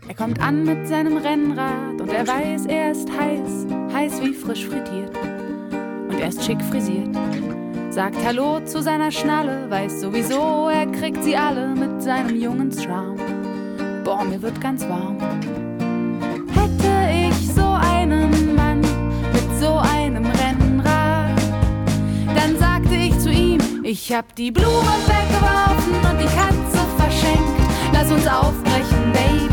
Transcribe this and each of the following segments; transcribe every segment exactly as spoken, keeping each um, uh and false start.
Er kommt an mit seinem Rennrad und er weiß, er ist heiß, heiß wie frisch frittiert. Und er ist schick frisiert, sagt Hallo zu seiner Schnalle, weiß sowieso, er kriegt sie alle mit seinem jungen Charme. Boah, mir wird ganz warm. Hätte ich so einen Mann mit so einem Rennrad, dann sagte ich zu ihm, ich hab die Blumen weggeworfen und die Katze verschenkt. Lass uns aufbrechen, Baby.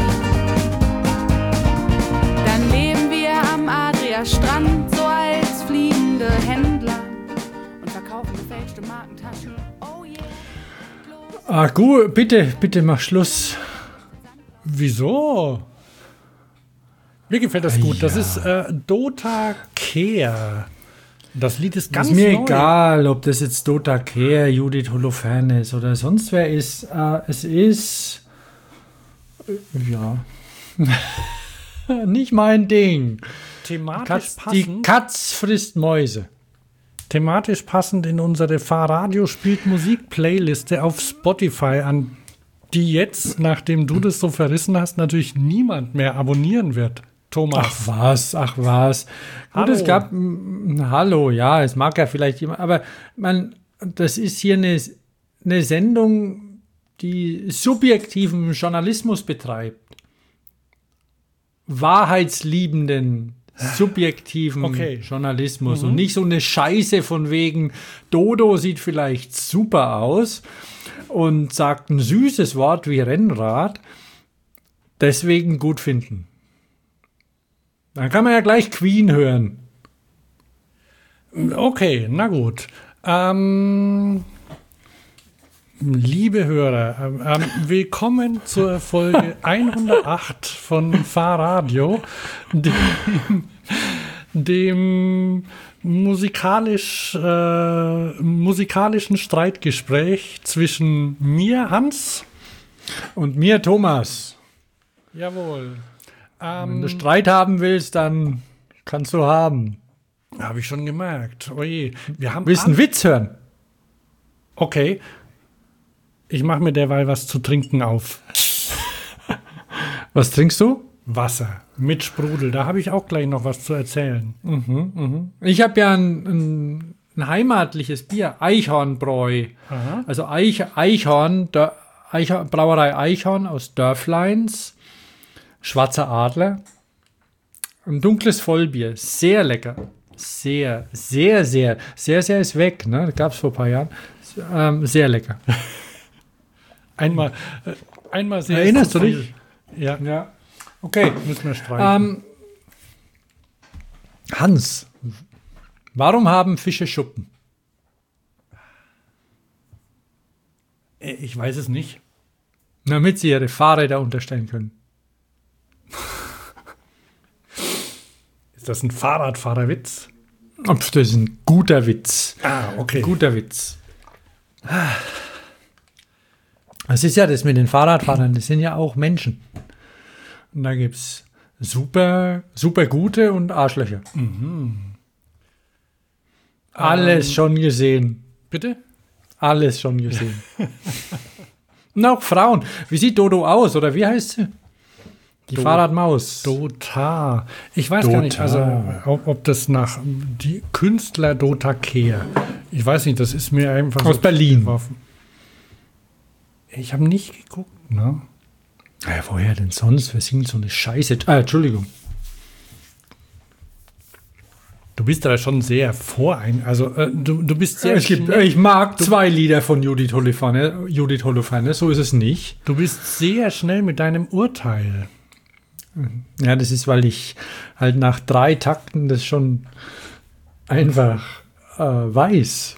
Dann leben wir am Adria-Strand, so als fliegende Händler und verkaufen gefälschte Markentaschen. Oh yeah. Ah, gut, bitte, bitte mach Schluss. Wieso? Mir gefällt das gut. Ja. Das ist äh, Dota Kehr. Das Lied ist ganz ist mir neu. egal, ob das jetzt Dota Kehr, Judith Holofernes oder sonst wer ist. Äh, es ist äh, ja nicht mein Ding. Thematisch Katz, passend. die Katz frisst Mäuse. Thematisch passend in unsere Fahrradio spielt Musik Playliste auf Spotify, an die jetzt, nachdem du das so verrissen hast, natürlich niemand mehr abonnieren wird. Thomas. Ach was, ach was. Gut, Hallo. es gab, m, hallo, ja, es mag ja vielleicht jemand, aber man, das ist hier eine, eine Sendung, die subjektiven Journalismus betreibt. Wahrheitsliebenden, subjektiven Okay. Journalismus und nicht so eine Scheiße von wegen, Dodo sieht vielleicht super aus und sagt ein süßes Wort wie Rennrad, deswegen gut finden. Dann kann man ja gleich Queen hören. Okay, na gut. Ähm, liebe Hörer, ähm, ähm, willkommen zur Folge hundertacht von Fahrradio, dem, dem musikalisch, äh, musikalischen Streitgespräch zwischen mir, Hans. Und mir, Thomas. Jawohl. Wenn Ähm, du Streit haben willst, dann kannst du haben. Habe ich schon gemerkt. Oje, wir haben Willst du einen Witz hören? Okay. Ich mache mir derweil was zu trinken auf. Was trinkst du? Wasser mit Sprudel. Da habe ich auch gleich noch was zu erzählen. Ich habe ja ein, ein, ein heimatliches Bier, Eichhornbräu. Aha. Also Eich, Eichhorn, Dör, Eichhorn, Brauerei Eichhorn aus Dörfleins, Schwarzer Adler. Ein dunkles Vollbier, sehr lecker. Sehr, sehr, sehr, sehr, sehr ist weg, ne? Das gab es vor ein paar Jahren. Ähm, sehr lecker. Einmal, äh, einmal sehr Erinnerst du viel. dich? Ja, Ja. Okay. müssen wir streichen. Ähm, Hans, warum haben Fische Schuppen? Äh, ich weiß es nicht. Damit sie ihre Fahrräder unterstellen können. Ist das ein Fahrradfahrerwitz? Pff, das ist ein guter Witz. Ah, okay. Guter Witz. Das ist ja das mit den Fahrradfahrern, das sind ja auch Menschen. Und da gibt es super, super gute und Arschlöcher. Alles Ähm. schon gesehen. Bitte? Alles schon gesehen. Und auch Frauen. Wie sieht Dodo aus? Oder wie heißt sie? Die Do- Fahrradmaus. Dota. Ich weiß gar nicht, Dota. also ob, ob das nach die Künstler Dota Kehr. Ich weiß nicht, das ist mir einfach Aus Berlin. geworfen. Ich habe nicht geguckt, ne? Ja, woher denn sonst? Wer singt so eine Scheiße? Ah, Entschuldigung. Du bist da schon sehr vorein. Also äh, du, du bist sehr Es gibt, schnell, ich mag zwei Lieder von Judith Holofernes, Judith Holofernes, so ist es nicht. du bist sehr schnell mit deinem Urteil. Ja, das ist, weil ich halt nach drei Takten das schon einfach äh, weiß.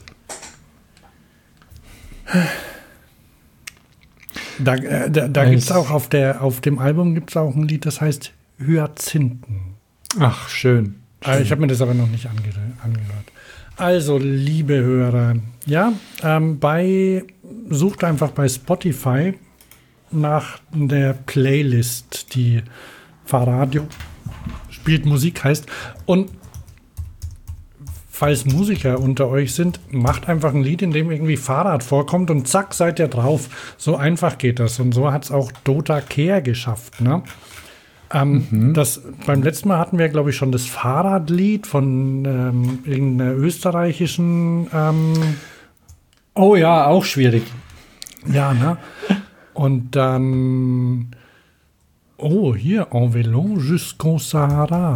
Da, äh, da, da Es- gibt es auch auf, der, auf dem Album gibt's auch ein Lied, das heißt Hyazinthen. Ach, schön. Äh, Ich habe mir das aber noch nicht ange angehört. Also, liebe Hörer, ja, ähm, bei, sucht einfach bei Spotify nach der Playlist, die Fahrradio spielt Musik heißt. Und falls Musiker unter euch sind, macht einfach ein Lied, in dem irgendwie Fahrrad vorkommt und zack, seid ihr drauf. So einfach geht das. Und so hat es auch Dota Kehr geschafft, ne? Ähm, mhm. das, beim letzten Mal hatten wir, glaube ich, schon das Fahrradlied von ähm, irgendeiner österreichischen. Ähm, oh ja, auch schwierig. Ja, ne? Und dann. Oh, hier, En Vélo jusqu'au Sahara.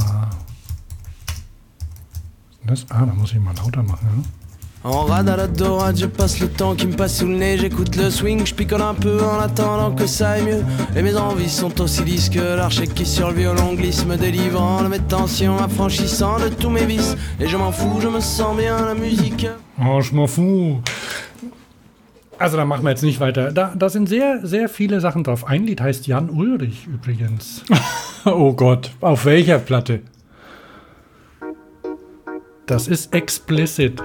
Das, ah, da muss ich mal lauter machen, ne? En rade à la dorade, je passe le temps qui me passe sous le nez. J'écoute le swing, je picole un peu en attendant que ça aille mieux. Et mes envies sont aussi lisses que l'archet qui sur le violon glisse, me délivrant de mes tensions, affranchissant de tous mes vices. Et je m'en fous, je me sens bien, la musique. Oh, je m'en fous. Also da machen wir jetzt nicht weiter. Da, da sind sehr, sehr viele Sachen drauf. Ein Lied heißt Jan Ulrich übrigens. Oh Gott, auf welcher Platte? Das ist explicit.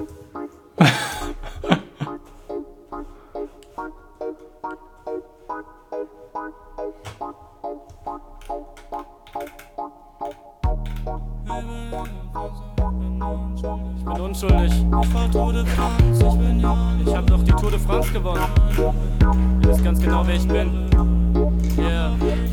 Ich bin unschuldig. Ich fahr Tour de France, ich bin ja. Ich hab noch die Tour de France gewonnen. Ihr wisst ganz genau, wer ich bin. Yeah.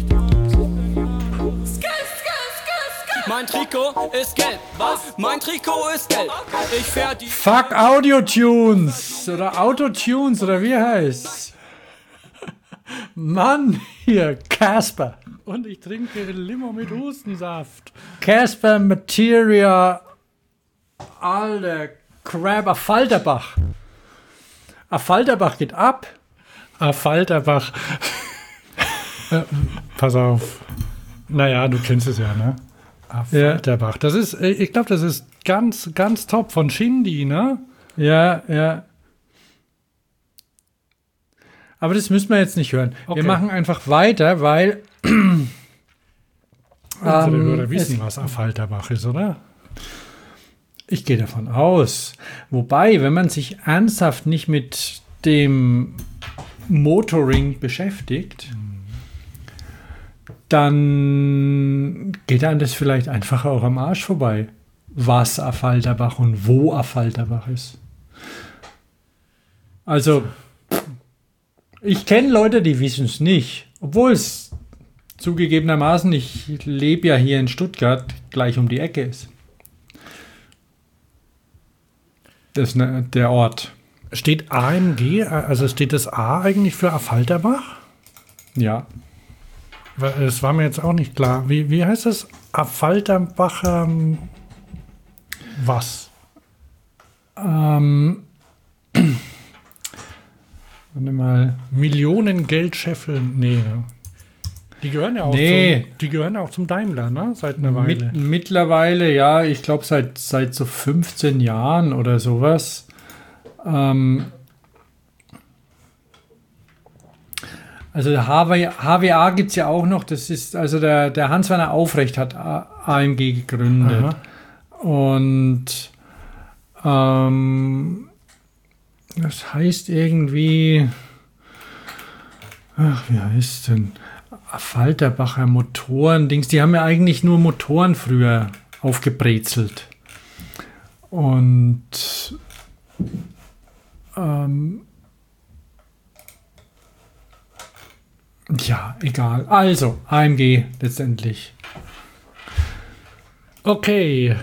Mein Trikot ist gelb. Was? Mein Trikot ist gelb. Ich fähr die. Fuck Audio-Tunes oder Autotunes oder wie heißt's? Mann, hier, Casper. Und ich trinke Limo mit Hustensaft. Casper Materia. Alter, Crab, a Falterbach. A Falterbach geht ab. A Falterbach. äh, pass auf. Naja, du kennst es ja, ne? A Falterbach. Das ist, ich glaube, das ist ganz, ganz top von Shindy, ne? Ja, ja. Aber das müssen wir jetzt nicht hören. Okay. Wir machen einfach weiter, weil unsere ähm, Hörer wissen, was A Falterbach ist, oder? Ich gehe davon aus. Wobei, wenn man sich ernsthaft nicht mit dem Motoring beschäftigt, dann geht einem das vielleicht einfach auch am Arsch vorbei, was A Falterbach und wo A Falterbach ist. Also, ich kenne Leute, die wissen es nicht, obwohl es zugegebenermaßen, ich lebe ja hier in Stuttgart, gleich um die Ecke ist. Das ist ne, der Ort. Steht A M G, also steht das A eigentlich für A Falterbach? Ja. Das war mir jetzt auch nicht klar. Wie, wie heißt das? A Falterbach ähm, was? Ähm, warte mal. Millionen Geldscheffeln? Nee. Die gehören ja auch, nee. zum, die gehören ja auch zum Daimler, ne? Seit einer Weile. Mit, mittlerweile, ja, ich glaube seit, seit so fünfzehn Jahren oder sowas. Ähm, also der H W A gibt es ja auch noch. Das ist, also der, der Hans-Werner Aufrecht hat A M G gegründet. Aha. Und ähm, das heißt irgendwie, ach, wie heißt denn? Falterbacher Motoren-Dings, die haben ja eigentlich nur Motoren früher aufgebrezelt. Und ähm, ja, egal. Also, A M G letztendlich. Okay.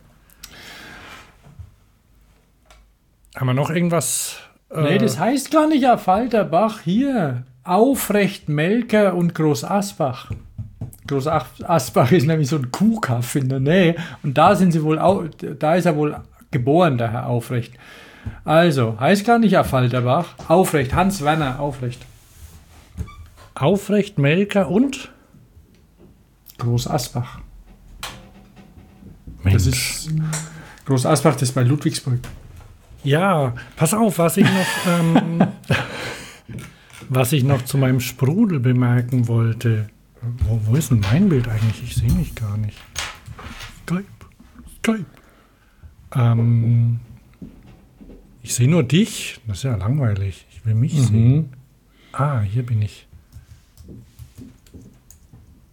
Haben wir noch irgendwas? Äh nee, das heißt gar nicht A Falterbach. Hier. Aufrecht, Melker und Groß Asbach. Groß Asbach ist nämlich so ein Kuhkaff in der Nähe. Und da sind sie wohl, da ist er wohl geboren, der Herr Aufrecht. Also, heißt gar nicht A Falterbach. Aufrecht, Hans-Werner Aufrecht. Aufrecht, Melker und? Groß Asbach. Mensch. Das ist Groß Asbach, das ist bei Ludwigsburg. Ja, pass auf, was ich noch... ähm, Was ich noch zu meinem Sprudel bemerken wollte. Wo, wo ist denn mein Bild eigentlich? Ich sehe mich gar nicht. Skype. Skype. Ähm, ich sehe nur dich. Das ist ja langweilig. Ich will mich mhm. sehen. Ah, hier bin ich.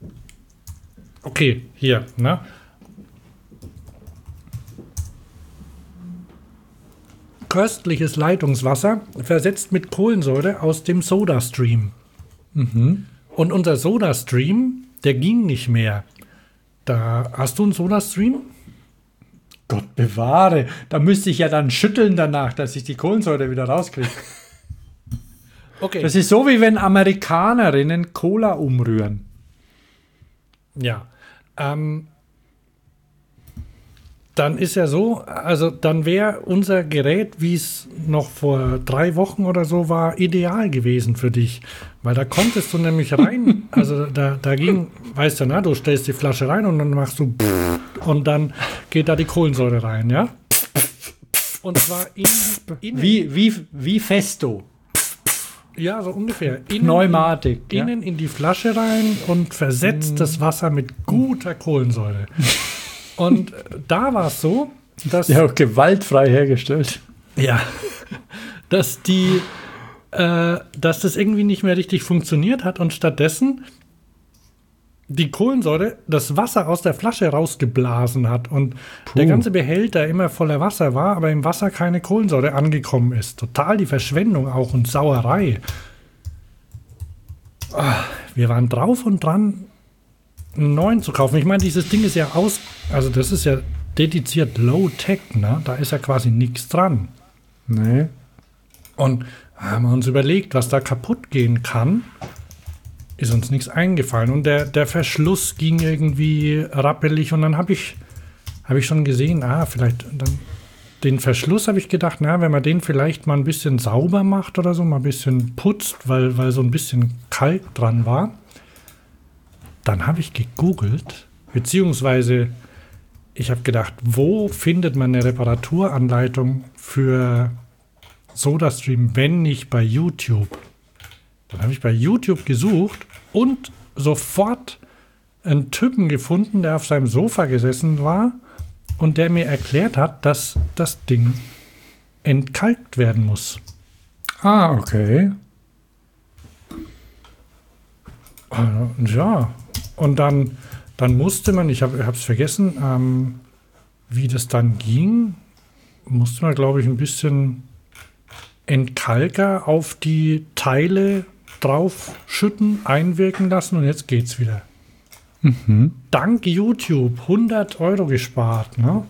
Okay, hier. Ne? köstliches Leitungswasser, versetzt mit Kohlensäure aus dem Sodastream. Mhm. Und unser Sodastream, der ging nicht mehr. Da hast du einen Sodastream? Gott bewahre. Da müsste ich ja dann schütteln danach, dass ich die Kohlensäure wieder rauskriege. Okay. Das ist so, wie wenn Amerikanerinnen Cola umrühren. Ja. Ähm, dann ist ja so, also dann wäre unser Gerät, wie es noch vor drei Wochen oder so war, ideal gewesen für dich. Weil da konntest du nämlich rein, also da, da ging, weißt du, na, du stellst die Flasche rein und dann machst du und dann geht da die Kohlensäure rein, ja? Und zwar in, innen. Wie, wie, wie Festo. Ja, so ungefähr. Innen, Pneumatik. In, Ja. innen in die Flasche rein und versetzt das Wasser mit guter Kohlensäure. Und da war es so, dass, Ja, auch gewaltfrei hergestellt. ja, dass, die, äh, dass das irgendwie nicht mehr richtig funktioniert hat und stattdessen die Kohlensäure das Wasser aus der Flasche rausgeblasen hat und der ganze Behälter immer voller Wasser war, aber im Wasser keine Kohlensäure angekommen ist. Total die Verschwendung auch und Sauerei. Ah, wir waren drauf und dran, einen neuen zu kaufen. Ich meine, dieses Ding ist ja aus, also das ist ja dediziert Low-Tech, ne? Da ist ja quasi nichts dran. Nee. Und haben wir uns überlegt, was da kaputt gehen kann, ist uns nichts eingefallen. Und der, der Verschluss ging irgendwie rappelig und dann habe ich, hab ich schon gesehen, ah, vielleicht dann den Verschluss habe ich gedacht, na, wenn man den vielleicht mal ein bisschen sauber macht oder so, mal ein bisschen putzt, weil, weil so ein bisschen Kalk dran war. Dann habe ich gegoogelt, beziehungsweise ich habe gedacht, wo findet man eine Reparaturanleitung für Sodastream, wenn nicht bei YouTube? Dann habe ich bei YouTube gesucht und sofort einen Typen gefunden, der auf seinem Sofa gesessen war und der mir erklärt hat, dass das Ding entkalkt werden muss. Ah, okay. Äh, Ja, und dann, dann musste man, ich habe es vergessen, ähm, wie das dann ging, musste man, glaube ich, ein bisschen Entkalker auf die Teile draufschütten, einwirken lassen und jetzt geht's wieder. Mhm. Dank YouTube hundert Euro gespart, ne?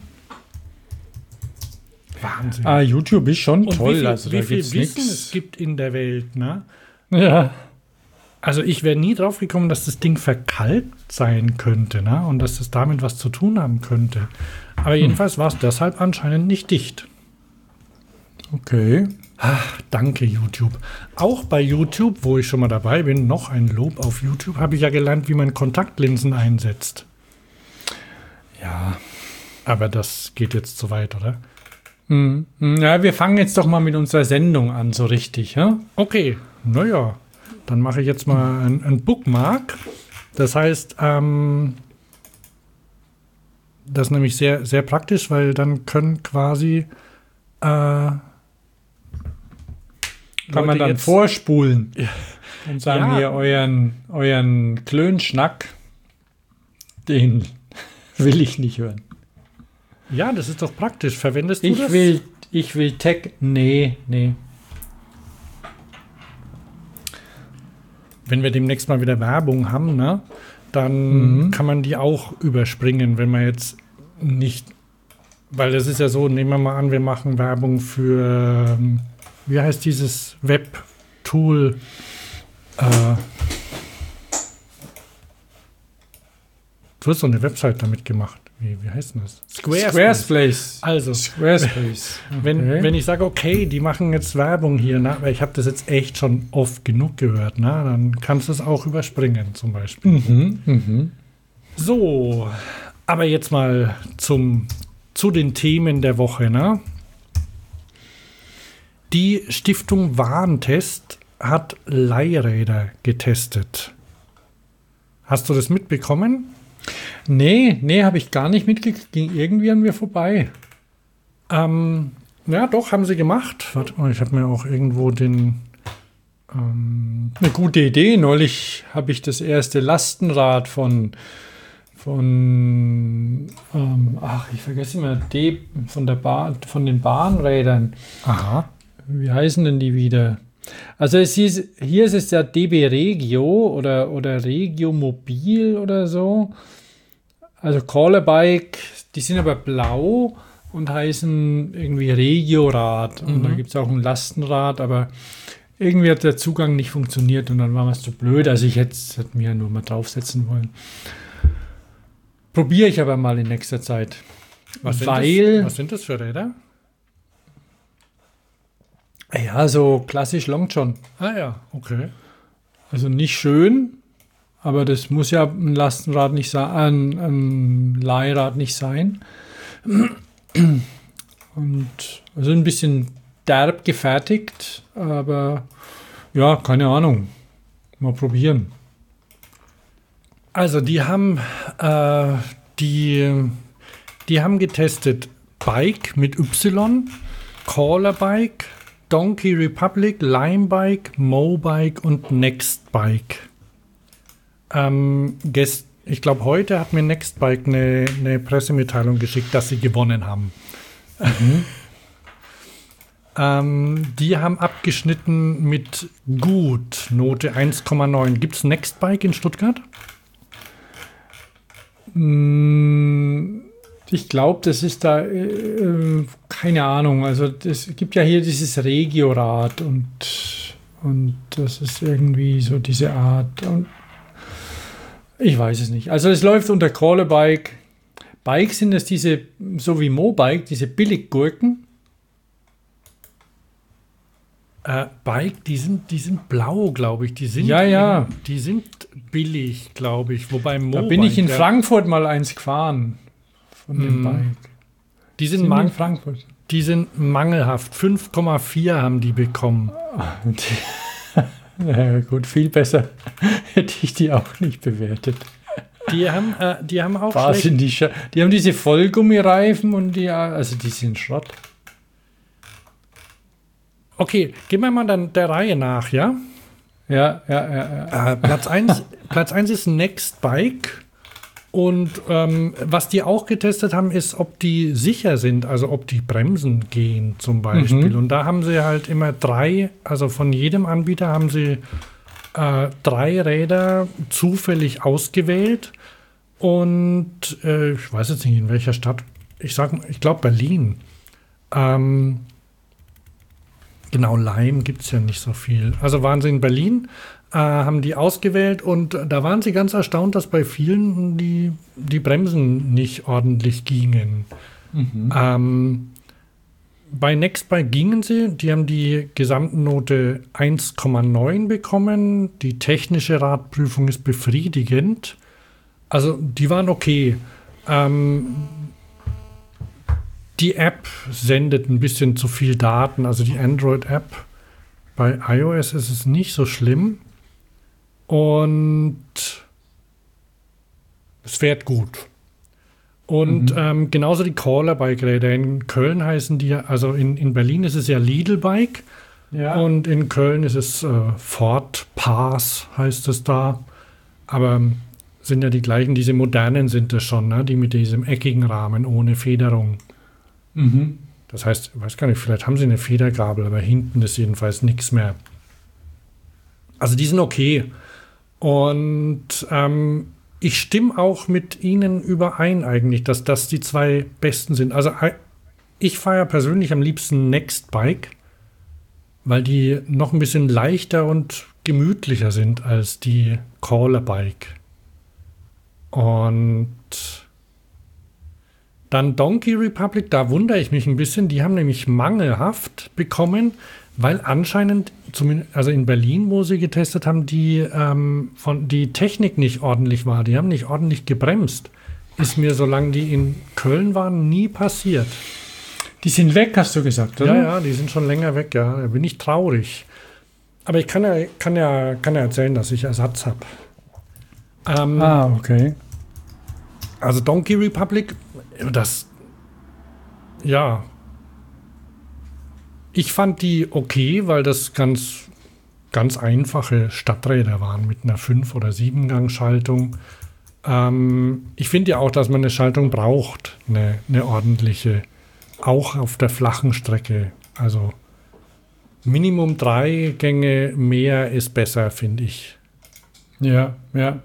Wahnsinn. Ah, YouTube ist schon und toll. wie viel, also wie da viel gibt's Wissen nix. es gibt in der Welt, ne? Ja. Also ich wäre nie drauf gekommen, dass das Ding verkalkt sein könnte, ne? Und dass das damit was zu tun haben könnte. Aber jedenfalls war es deshalb anscheinend nicht dicht. Okay. Ach, danke YouTube. Auch bei YouTube, wo ich schon mal dabei bin, noch ein Lob auf YouTube, habe ich ja gelernt, wie man Kontaktlinsen einsetzt. Ja. Aber das geht jetzt zu weit, oder? Mhm. Ja, wir fangen jetzt doch mal mit unserer Sendung an, so richtig, ja? Okay, naja, dann mache ich jetzt mal ein, ein Bookmark. Das heißt, ähm, das ist nämlich sehr, sehr praktisch, weil dann können quasi äh, Kann man Leute dann jetzt- vorspulen und sagen, Ja. hier euren, euren Klönschnack, den will ich nicht hören. Ja, das ist doch praktisch. Verwendest du Ich das? will, ich will Tech, nee, nee. Wenn wir demnächst mal wieder Werbung haben, ne, dann Mhm. kann man die auch überspringen, wenn man jetzt nicht, weil das ist ja so, nehmen wir mal an, wir machen Werbung für, ähm, wie heißt dieses Web-Tool? Äh, du hast so eine Website damit gemacht. Wie, wie heißt denn das? Squarespace. Also, Squarespace. wenn, Okay. wenn ich sage, okay, die machen jetzt Werbung hier, ne, weil ich habe das jetzt echt schon oft genug gehört, ne, dann kannst du es auch überspringen zum Beispiel. Mhm, mhm. So, aber jetzt mal zum, zu den Themen der Woche. Ne? Die Stiftung Warentest hat Leihräder getestet. Hast du das mitbekommen? Nee, nee, habe ich gar nicht mitgekriegt. Ging irgendwie an mir vorbei. Ähm, ja, doch, haben sie gemacht. Warte mal, ich habe mir auch irgendwo den... Ähm, Eine gute Idee. Neulich habe ich das erste Lastenrad von, von, ähm, ach, ich vergesse immer, D, von, der Bahn, von den Bahnrädern. Aha. Wie heißen denn die wieder? Also es hieß, hier ist es ja D B Regio oder, oder Regio Mobil oder so. Also Crawlerbike, die sind aber blau und heißen irgendwie Regiorad. Und Mhm. da gibt es auch ein Lastenrad, aber irgendwie hat der Zugang nicht funktioniert und dann war es zu blöd. Also ich hätte hätte mir ja nur mal draufsetzen wollen. Probiere ich aber mal in nächster Zeit. Was sind, Weil, das, was sind das für Räder? ja, so klassisch Long John. Ah ja, okay. Also nicht schön, aber das muss ja ein Lastenrad nicht sein, ein, ein Leihrad nicht sein. Und also ein bisschen derb gefertigt, aber ja, keine Ahnung. Mal probieren. Also die haben äh, die, die haben getestet Bike mit Y, Crawlerbike, Donkey Republic, Limebike, Mobike und Nextbike. Ähm, gest, ich glaube, heute hat mir Nextbike eine, eine Pressemitteilung geschickt, dass sie gewonnen haben. ähm, die haben abgeschnitten mit gut, Note eins Komma neun. Gibt es Nextbike in Stuttgart? Mm, Ich glaube, das ist da, äh, keine Ahnung, also es gibt ja hier dieses Regiorad und, und das ist irgendwie so diese Art und ich weiß es nicht. Also es läuft unter Crawlerbike. Bikes sind es diese, so wie Mobike, diese Billiggurken. Äh, Bike, die sind, die sind blau, glaube ich. Die sind, Ja, ja. Die sind billig, glaube ich. Wobei Da Mobike, bin ich in ja, Frankfurt mal eins gefahren. Von dem Mhm. Bike. Die sind, Sind man, in Frankfurt. die sind mangelhaft. fünf Komma vier haben die bekommen. Ja, gut, viel besser hätte ich die auch nicht bewertet. Die haben, äh, die haben auch Was schlecht. sind die, Scha- die haben diese Vollgummireifen und die, also die sind Schrott. Okay, gehen wir mal dann der Reihe nach, ja? Ja, ja, ja. ja. Äh, Platz eins Platz eins ist Nextbike. Und ähm, was die auch getestet haben, ist, ob die sicher sind, also ob die Bremsen gehen zum Beispiel. Mhm. Und da haben sie halt immer drei, also von jedem Anbieter haben sie äh, drei Räder zufällig ausgewählt. Und äh, ich weiß jetzt nicht, in welcher Stadt, ich sag, ich glaube Berlin. Ähm, genau, Leim gibt es ja nicht so viel. Also waren sie in Berlin, äh, haben die ausgewählt und da waren sie ganz erstaunt, dass bei vielen die, die Bremsen nicht ordentlich gingen. Mhm. Ähm, bei Nextbike gingen sie, die haben die Gesamtnote eins Komma neun bekommen. Die technische Radprüfung ist befriedigend. Also die waren okay. Ähm, die App sendet ein bisschen zu viel Daten, also die Android-App. Bei iOS ist es nicht so schlimm. Und es fährt gut. Und Mhm. ähm, genauso die Crawlerbike-Räder. In Köln heißen die, also in, in Berlin ist es ja Lidl-Bike. Ja. Und in Köln ist es äh, Ford Pass, heißt es da. Aber ähm, sind ja die gleichen, diese modernen sind es schon, ne? Die mit diesem eckigen Rahmen ohne Federung. Mhm. Das heißt, ich weiß gar nicht, vielleicht haben sie eine Federgabel, aber hinten ist jedenfalls nichts mehr. Also die sind okay. Und ähm, ich stimme auch mit ihnen überein eigentlich, dass das die zwei besten sind. Also ich fahre ja persönlich am liebsten Nextbike, weil die noch ein bisschen leichter und gemütlicher sind als die Crawlerbike. Und dann Donkey Republic, da wundere ich mich ein bisschen. Die haben nämlich mangelhaft bekommen, weil anscheinend, zumindest, also in Berlin, wo sie getestet haben, die, ähm, von, die Technik nicht ordentlich war. Die haben nicht ordentlich gebremst. Ist mir, solange die in Köln waren, nie passiert. Die sind weg, hast du gesagt, oder? Ja, ja, die sind schon länger weg, ja. Da bin ich traurig. Aber ich kann ja, kann ja, kann ja erzählen, dass ich Ersatz habe. Ähm, Ah, okay. Also Donkey Republic, das, ja, ich fand die okay, weil das ganz, ganz einfache Stadträder waren mit einer fünf- oder sieben Gang Schaltung. Ähm, ich finde ja auch, dass man eine Schaltung braucht, eine, eine ordentliche, auch auf der flachen Strecke. Also Minimum drei Gänge mehr ist besser, finde ich. Ja, ja.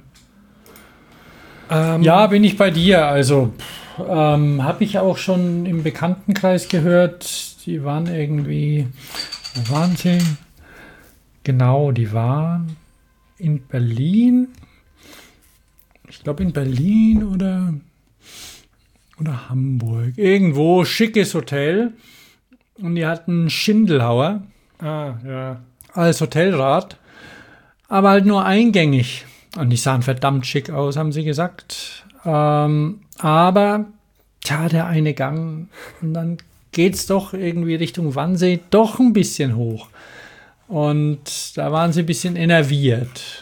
Ähm, Ja, bin ich bei dir. Also ähm, habe ich auch schon im Bekanntenkreis gehört, die waren irgendwie, wo waren sie? Genau, die waren in Berlin. Ich glaube in Berlin oder, oder Hamburg. Irgendwo, schickes Hotel. Und die hatten Schindelhauer Ah, ja. als Hotelrat, aber halt nur eingängig. Und die sahen verdammt schick aus, haben sie gesagt. Ähm, aber, tja, der eine Gang. Und dann geht's doch irgendwie Richtung Wannsee doch ein bisschen hoch. Und da waren sie ein bisschen enerviert.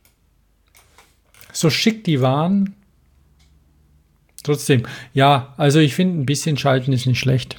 So schick die waren. Trotzdem, ja, also ich finde, ein bisschen schalten ist nicht schlecht.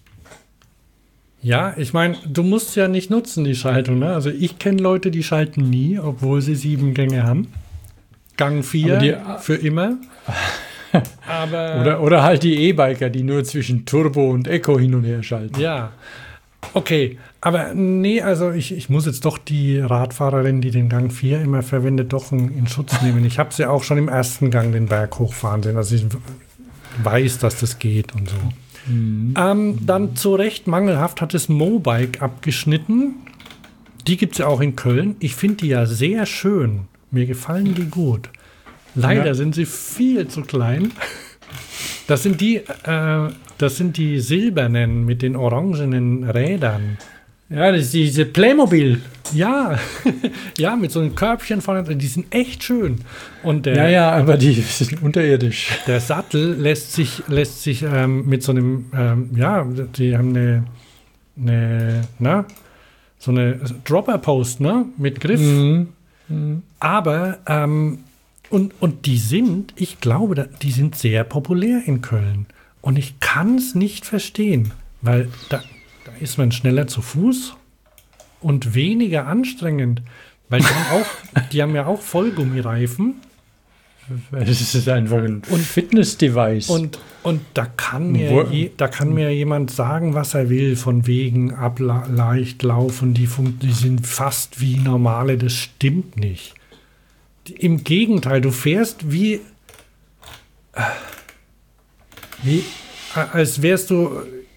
Ja, ich meine, du musst ja nicht nutzen, die Schaltung. Ne? Also ich kenne Leute, die schalten nie, obwohl sie sieben Gänge haben. Gang vier Aber die- für immer. Aber Oder, oder halt die E-Biker, die nur zwischen Turbo und Eco hin und her schalten. ja, okay. Aber nee, also ich, ich muss jetzt doch die Radfahrerin, die den Gang vier immer verwendet, doch in, in Schutz nehmen. Ich habe sie auch schon im ersten Gang den Berg hochfahren sehen. Also ich weiß, dass das geht und so. Ähm, dann zu Recht mangelhaft hat es Mobike abgeschnitten. Die gibt es ja auch in Köln. Ich finde die ja sehr schön. Mir gefallen die gut. Leider Ja. sind sie viel zu klein. Das sind die, äh, das sind die silbernen mit den orangenen Rädern. Ja, das ist diese Playmobil. Ja, ja, mit so einem Körbchen vorne. Die sind echt schön. Und der, Ja, ja, aber die sind unterirdisch. der Sattel lässt sich, lässt sich ähm, mit so einem, ähm, ja, die haben eine, eine, na, so eine Dropper-Post, ne, mit Griff. Mhm. Aber, ähm, und, und die sind, ich glaube, da- die sind sehr populär in Köln. Und ich kann es nicht verstehen, weil da, da ist man schneller zu Fuß und weniger anstrengend. Weil die haben, auch, die haben ja auch Vollgummireifen. Das ist einfach ein Fitness-Device. Und, und da, kann mir Wo- je, da kann mir jemand sagen, was er will, von wegen abla leicht laufen, die, fun- die sind fast wie normale, das stimmt nicht. Die, Im Gegenteil, du fährst wie, äh, wie äh, als wärst du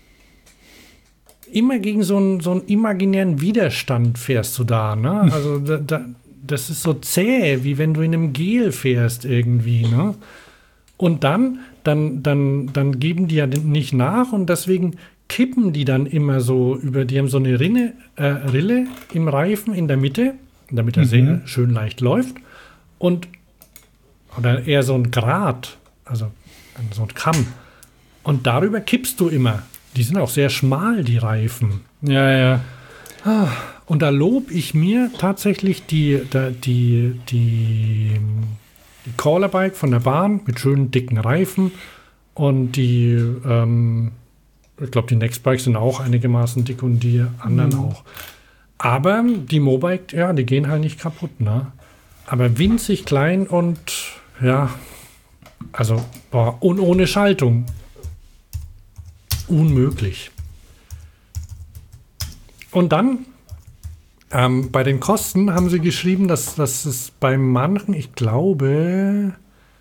immer gegen so einen, so einen imaginären Widerstand fährst du da, ne? Also da, da, das ist so zäh, wie wenn du in einem Gel fährst irgendwie, ne? Und dann, dann, dann, dann geben die ja nicht nach und deswegen kippen die dann immer so über, die haben so eine Rinne, äh, Rille im Reifen in der Mitte, damit er sehr schön leicht läuft und oder eher so ein Grat, also so ein Kamm. Und darüber kippst du immer. Die sind auch sehr schmal, die Reifen. ja, ja. Und da lob ich mir tatsächlich die, da- die, die, die Crawlerbike von der Bahn mit schönen dicken Reifen und die, ähm, ich glaube, die Nextbikes sind auch einigermaßen dick und die anderen auch. Aber die Mobike, ja, die gehen halt nicht kaputt, ne? Aber winzig klein und ja, also boah, und ohne Schaltung. Unmöglich. Und dann ähm, bei den Kosten haben sie geschrieben, dass, dass es bei manchen, ich glaube,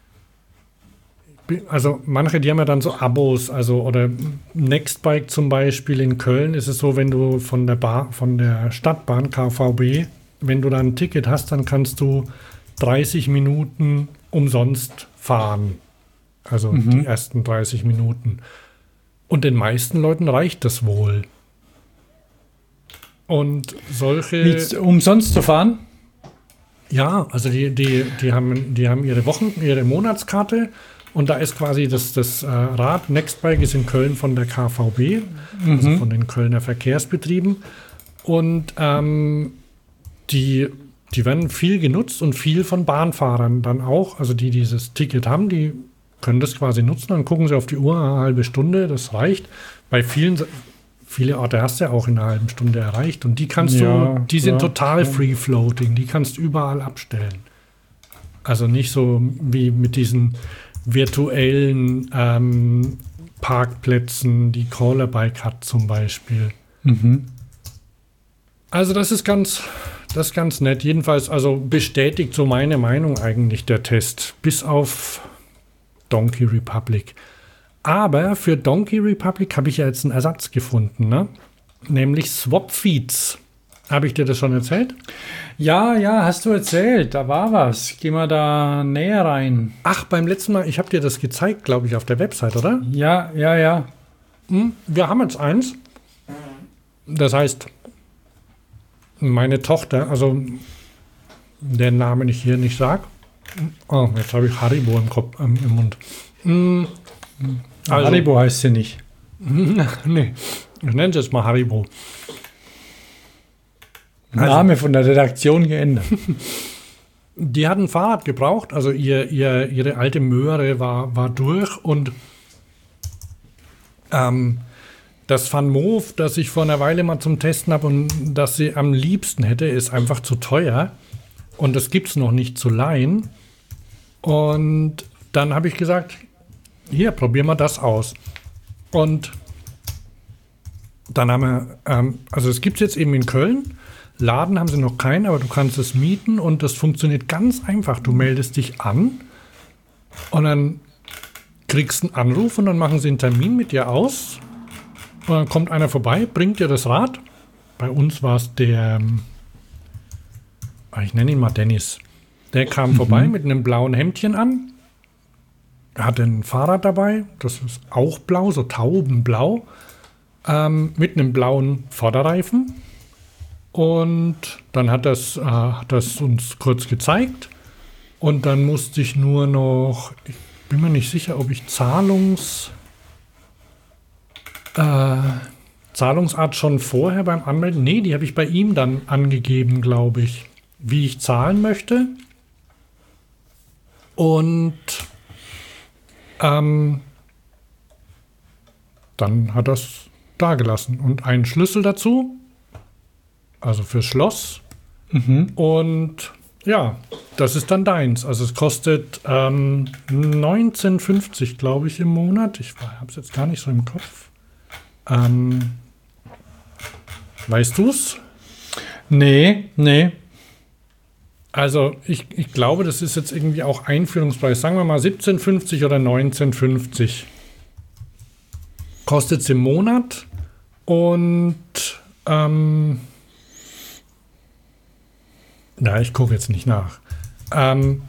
also manche, die haben ja dann so Abos, also oder Nextbike zum Beispiel in Köln ist es so, wenn du von der Bar, von der Stadtbahn K V B, wenn du da ein Ticket hast, dann kannst du dreißig Minuten umsonst fahren. Also die ersten dreißig Minuten. Und den meisten Leuten reicht das wohl. Und solche. Nichts umsonst zu fahren? Ja, also die, die, die, haben, die haben ihre Wochen, ihre Monatskarte und da ist quasi das, das äh, Rad Nextbike ist in Köln von der K V B, also von den Kölner Verkehrsbetrieben. Und ähm, die, die werden viel genutzt und viel von Bahnfahrern dann auch. Also die dieses Ticket haben, die können das quasi nutzen. Dann gucken sie auf die Uhr, eine halbe Stunde, das reicht. Bei vielen, viele Orte hast du ja auch in einer halben Stunde erreicht. Und die kannst Ja, du, die sind ja, total ja. free-floating. Die kannst du überall abstellen. Also nicht so wie mit diesen virtuellen ähm, Parkplätzen, die Crawlerbike hat zum Beispiel. Mhm. Also das ist ganz, das ist ganz nett. Jedenfalls, also bestätigt so meine Meinung eigentlich der Test, bis auf Donkey Republic. Aber für Donkey Republic habe ich ja jetzt einen Ersatz gefunden, ne? Nämlich Swapfeeds. Habe ich dir das schon erzählt? Ja, ja, hast du erzählt. Da war was. Geh mal da näher rein. Ach, beim letzten Mal, ich habe dir das gezeigt, glaube ich, auf der Website, oder? Ja, ja, ja. Hm, wir haben jetzt eins. Das heißt, meine Tochter, also den Namen ich hier nicht sage. Oh, jetzt habe ich Haribo im, Kopf, ähm, im Mund. Hm, also, Haribo heißt sie nicht. Nee, ich nenne es jetzt mal Haribo. Also, Name von der Redaktion geändert. Die hat ein Fahrrad gebraucht, also ihr, ihr, ihre alte Möhre war, war durch und ähm, das Van Moof, das ich vor einer Weile mal zum Testen habe und das sie am liebsten hätte, ist einfach zu teuer und das gibt es noch nicht zu leihen. Und dann habe ich gesagt, hier, probieren wir das aus. Und dann haben wir, ähm, also es gibt es jetzt eben in Köln. Laden haben sie noch keinen, aber du kannst es mieten und das funktioniert ganz einfach. Du meldest dich an und dann kriegst einen Anruf und dann machen sie einen Termin mit dir aus und dann kommt einer vorbei, bringt dir das Rad. Bei uns war es der, ich nenne ihn mal Dennis, der kam mhm. vorbei mit einem blauen Hemdchen an, hatte ein Fahrrad dabei, das ist auch blau, so taubenblau, ähm, mit einem blauen Vorderreifen. Und dann hat das, äh, hat das uns kurz gezeigt. Und dann musste ich nur noch, ich bin mir nicht sicher, ob ich Zahlungs, äh, Zahlungsart schon vorher beim Anmelden, nee, die habe ich bei ihm dann angegeben, glaube ich, wie ich zahlen möchte. Und ähm, dann hat das da gelassen. Und einen Schlüssel dazu. Also fürs Schloss. Mhm. Und ja, das ist dann deins. Also es kostet ähm, neunzehn fünfzig, glaube ich, im Monat. Ich habe es jetzt gar nicht so im Kopf. Ähm, weißt du's? Nee, nee. Also ich, ich glaube, das ist jetzt irgendwie auch Einführungspreis. Sagen wir mal siebzehn fünfzig oder neunzehn fünfzig. Kostet es im Monat. Und ähm, na, ich gucke jetzt nicht nach. Ähm,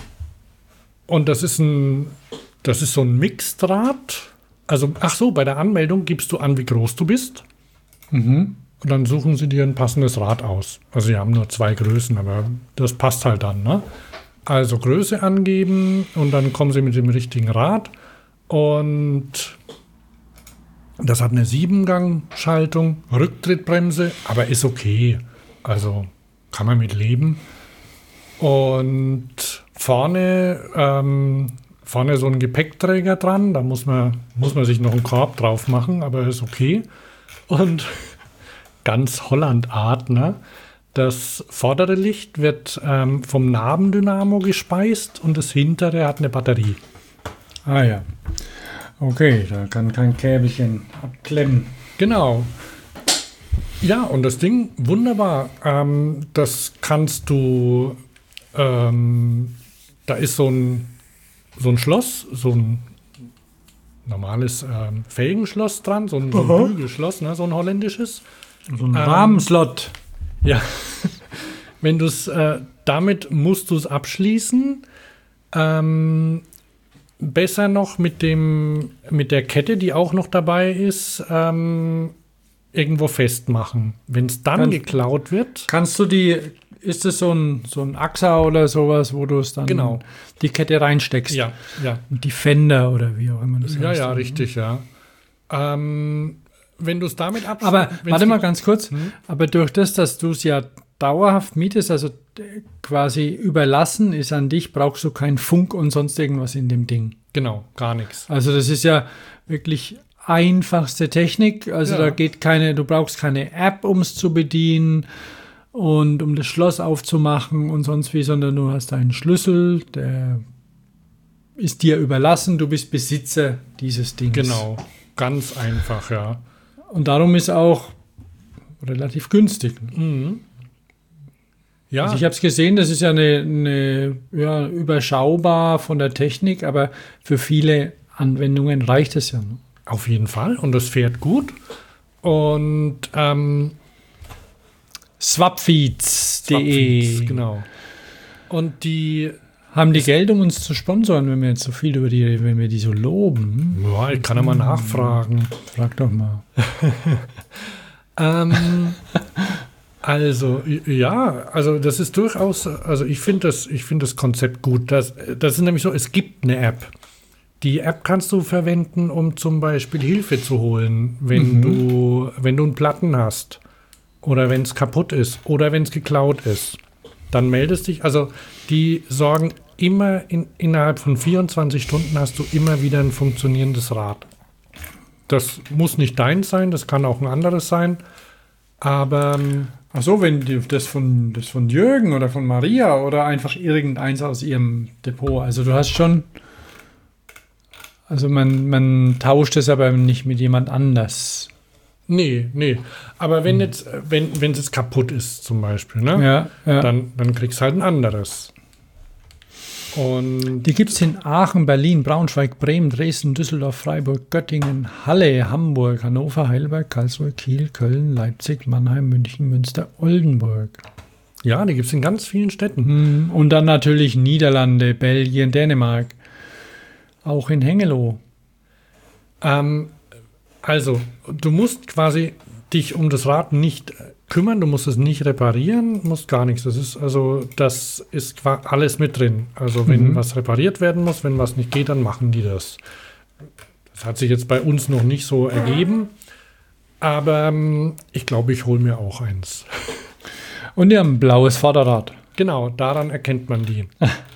und das ist ein, das ist so ein Mixdraht. Also, ach so, bei der Anmeldung gibst du an, wie groß du bist. Mhm. Und dann suchen sie dir ein passendes Rad aus. Also, sie haben nur zwei Größen, aber das passt halt dann, ne? Also, Größe angeben und dann kommen sie mit dem richtigen Rad. Und das hat eine Siebengang-Schaltung, Rücktrittbremse, aber ist okay. Also, kann man mit leben. Und vorne, ähm, vorne so ein Gepäckträger dran. Da muss man, muss man sich noch einen Korb drauf machen, aber ist okay. Und ganz Holland-Art, ne? Das vordere Licht wird ähm, vom Nabendynamo gespeist und das hintere hat eine Batterie. Ah ja. Okay, da kann kein Käbelchen abklemmen. Genau. Ja, und das Ding, wunderbar. Ähm, das kannst du, ähm, da ist so ein, so ein Schloss, so ein normales ähm, Felgenschloss dran, so ein, so ein Bügelschloss, ne, so ein holländisches. So ein ähm, Rahmenslot. Ja. Wenn du es, äh, damit musst du es abschließen. Ähm, besser noch mit dem, mit der Kette, die auch noch dabei ist, ähm, irgendwo festmachen. Wenn es dann Kann, geklaut wird. Kannst du die, ist es so ein, so ein A X A oder sowas, wo du es dann genau. die Kette reinsteckst? Ja, ja. Und die Fender oder wie auch immer das heißt. Ja, ja, richtig, ja. Ähm, wenn du es damit abschließt. Aber warte mal ganz kurz. Hm? Aber durch das, dass du es ja dauerhaft mietest, also quasi überlassen ist an dich, brauchst du keinen Funk und sonst irgendwas in dem Ding. Genau, gar nichts. Also das ist ja wirklich einfachste Technik, also ja. da geht keine, du brauchst keine App, um es zu bedienen und um das Schloss aufzumachen und sonst wie, sondern du hast einen Schlüssel, der ist dir überlassen, du bist Besitzer dieses Dings. Genau, ganz einfach, ja. Und darum ist auch relativ günstig. Mhm. Ja, Also ich habe es gesehen, das ist ja eine, eine ja, überschaubar von der Technik, aber für viele Anwendungen reicht es ja. Ne? auf jeden Fall. Und das fährt gut. Und ähm, Swapfeeds punkt de Swapfeeds, genau. Und die haben die Geld, um uns zu sponsoren, wenn wir jetzt so viel über die, wenn wir die so loben. Ja, ich kann ja mal nachfragen. Frag doch mal. ähm, also, ja, also das ist durchaus, also ich finde das, ich finde das Konzept gut. Das, das ist nämlich so, es gibt eine App. Die App kannst du verwenden, um zum Beispiel Hilfe zu holen, wenn Mhm. du, wenn du einen Platten hast oder wenn es kaputt ist oder wenn es geklaut ist. Dann meldest dich, also die sorgen immer, in, innerhalb von vierundzwanzig Stunden hast du immer wieder ein funktionierendes Rad. Das muss nicht deins sein, das kann auch ein anderes sein, aber ähm, Ach so, wenn die, das von das von Jürgen oder von Maria oder einfach irgendeins aus ihrem Depot. Also du hast schon, also man, man tauscht es aber nicht mit jemand anders. nee, nee. Aber wenn jetzt, wenn wenn es jetzt kaputt ist zum Beispiel, ne? Ja, ja. Dann, dann kriegst du halt ein anderes. Und Die gibt es in Aachen, Berlin, Braunschweig, Bremen, Dresden, Düsseldorf, Freiburg, Göttingen, Halle, Hamburg, Hannover, Heidelberg, Karlsruhe, Kiel, Köln, Leipzig, Mannheim, München, Münster, Oldenburg. ja, die gibt es in ganz vielen Städten. Und dann natürlich Niederlande, Belgien, Dänemark. Auch in Hengelo. Ähm, also, du musst quasi dich um das Rad nicht kümmern, du musst es nicht reparieren, musst gar nichts. Das ist also, das ist qua- alles mit drin. Also, wenn Mhm. was repariert werden muss, wenn was nicht geht, dann machen die das. Das hat sich jetzt bei uns noch nicht so ergeben, aber ähm, ich glaube, ich hole mir auch eins. Und die haben ein blaues Vorderrad. Genau, daran erkennt man die.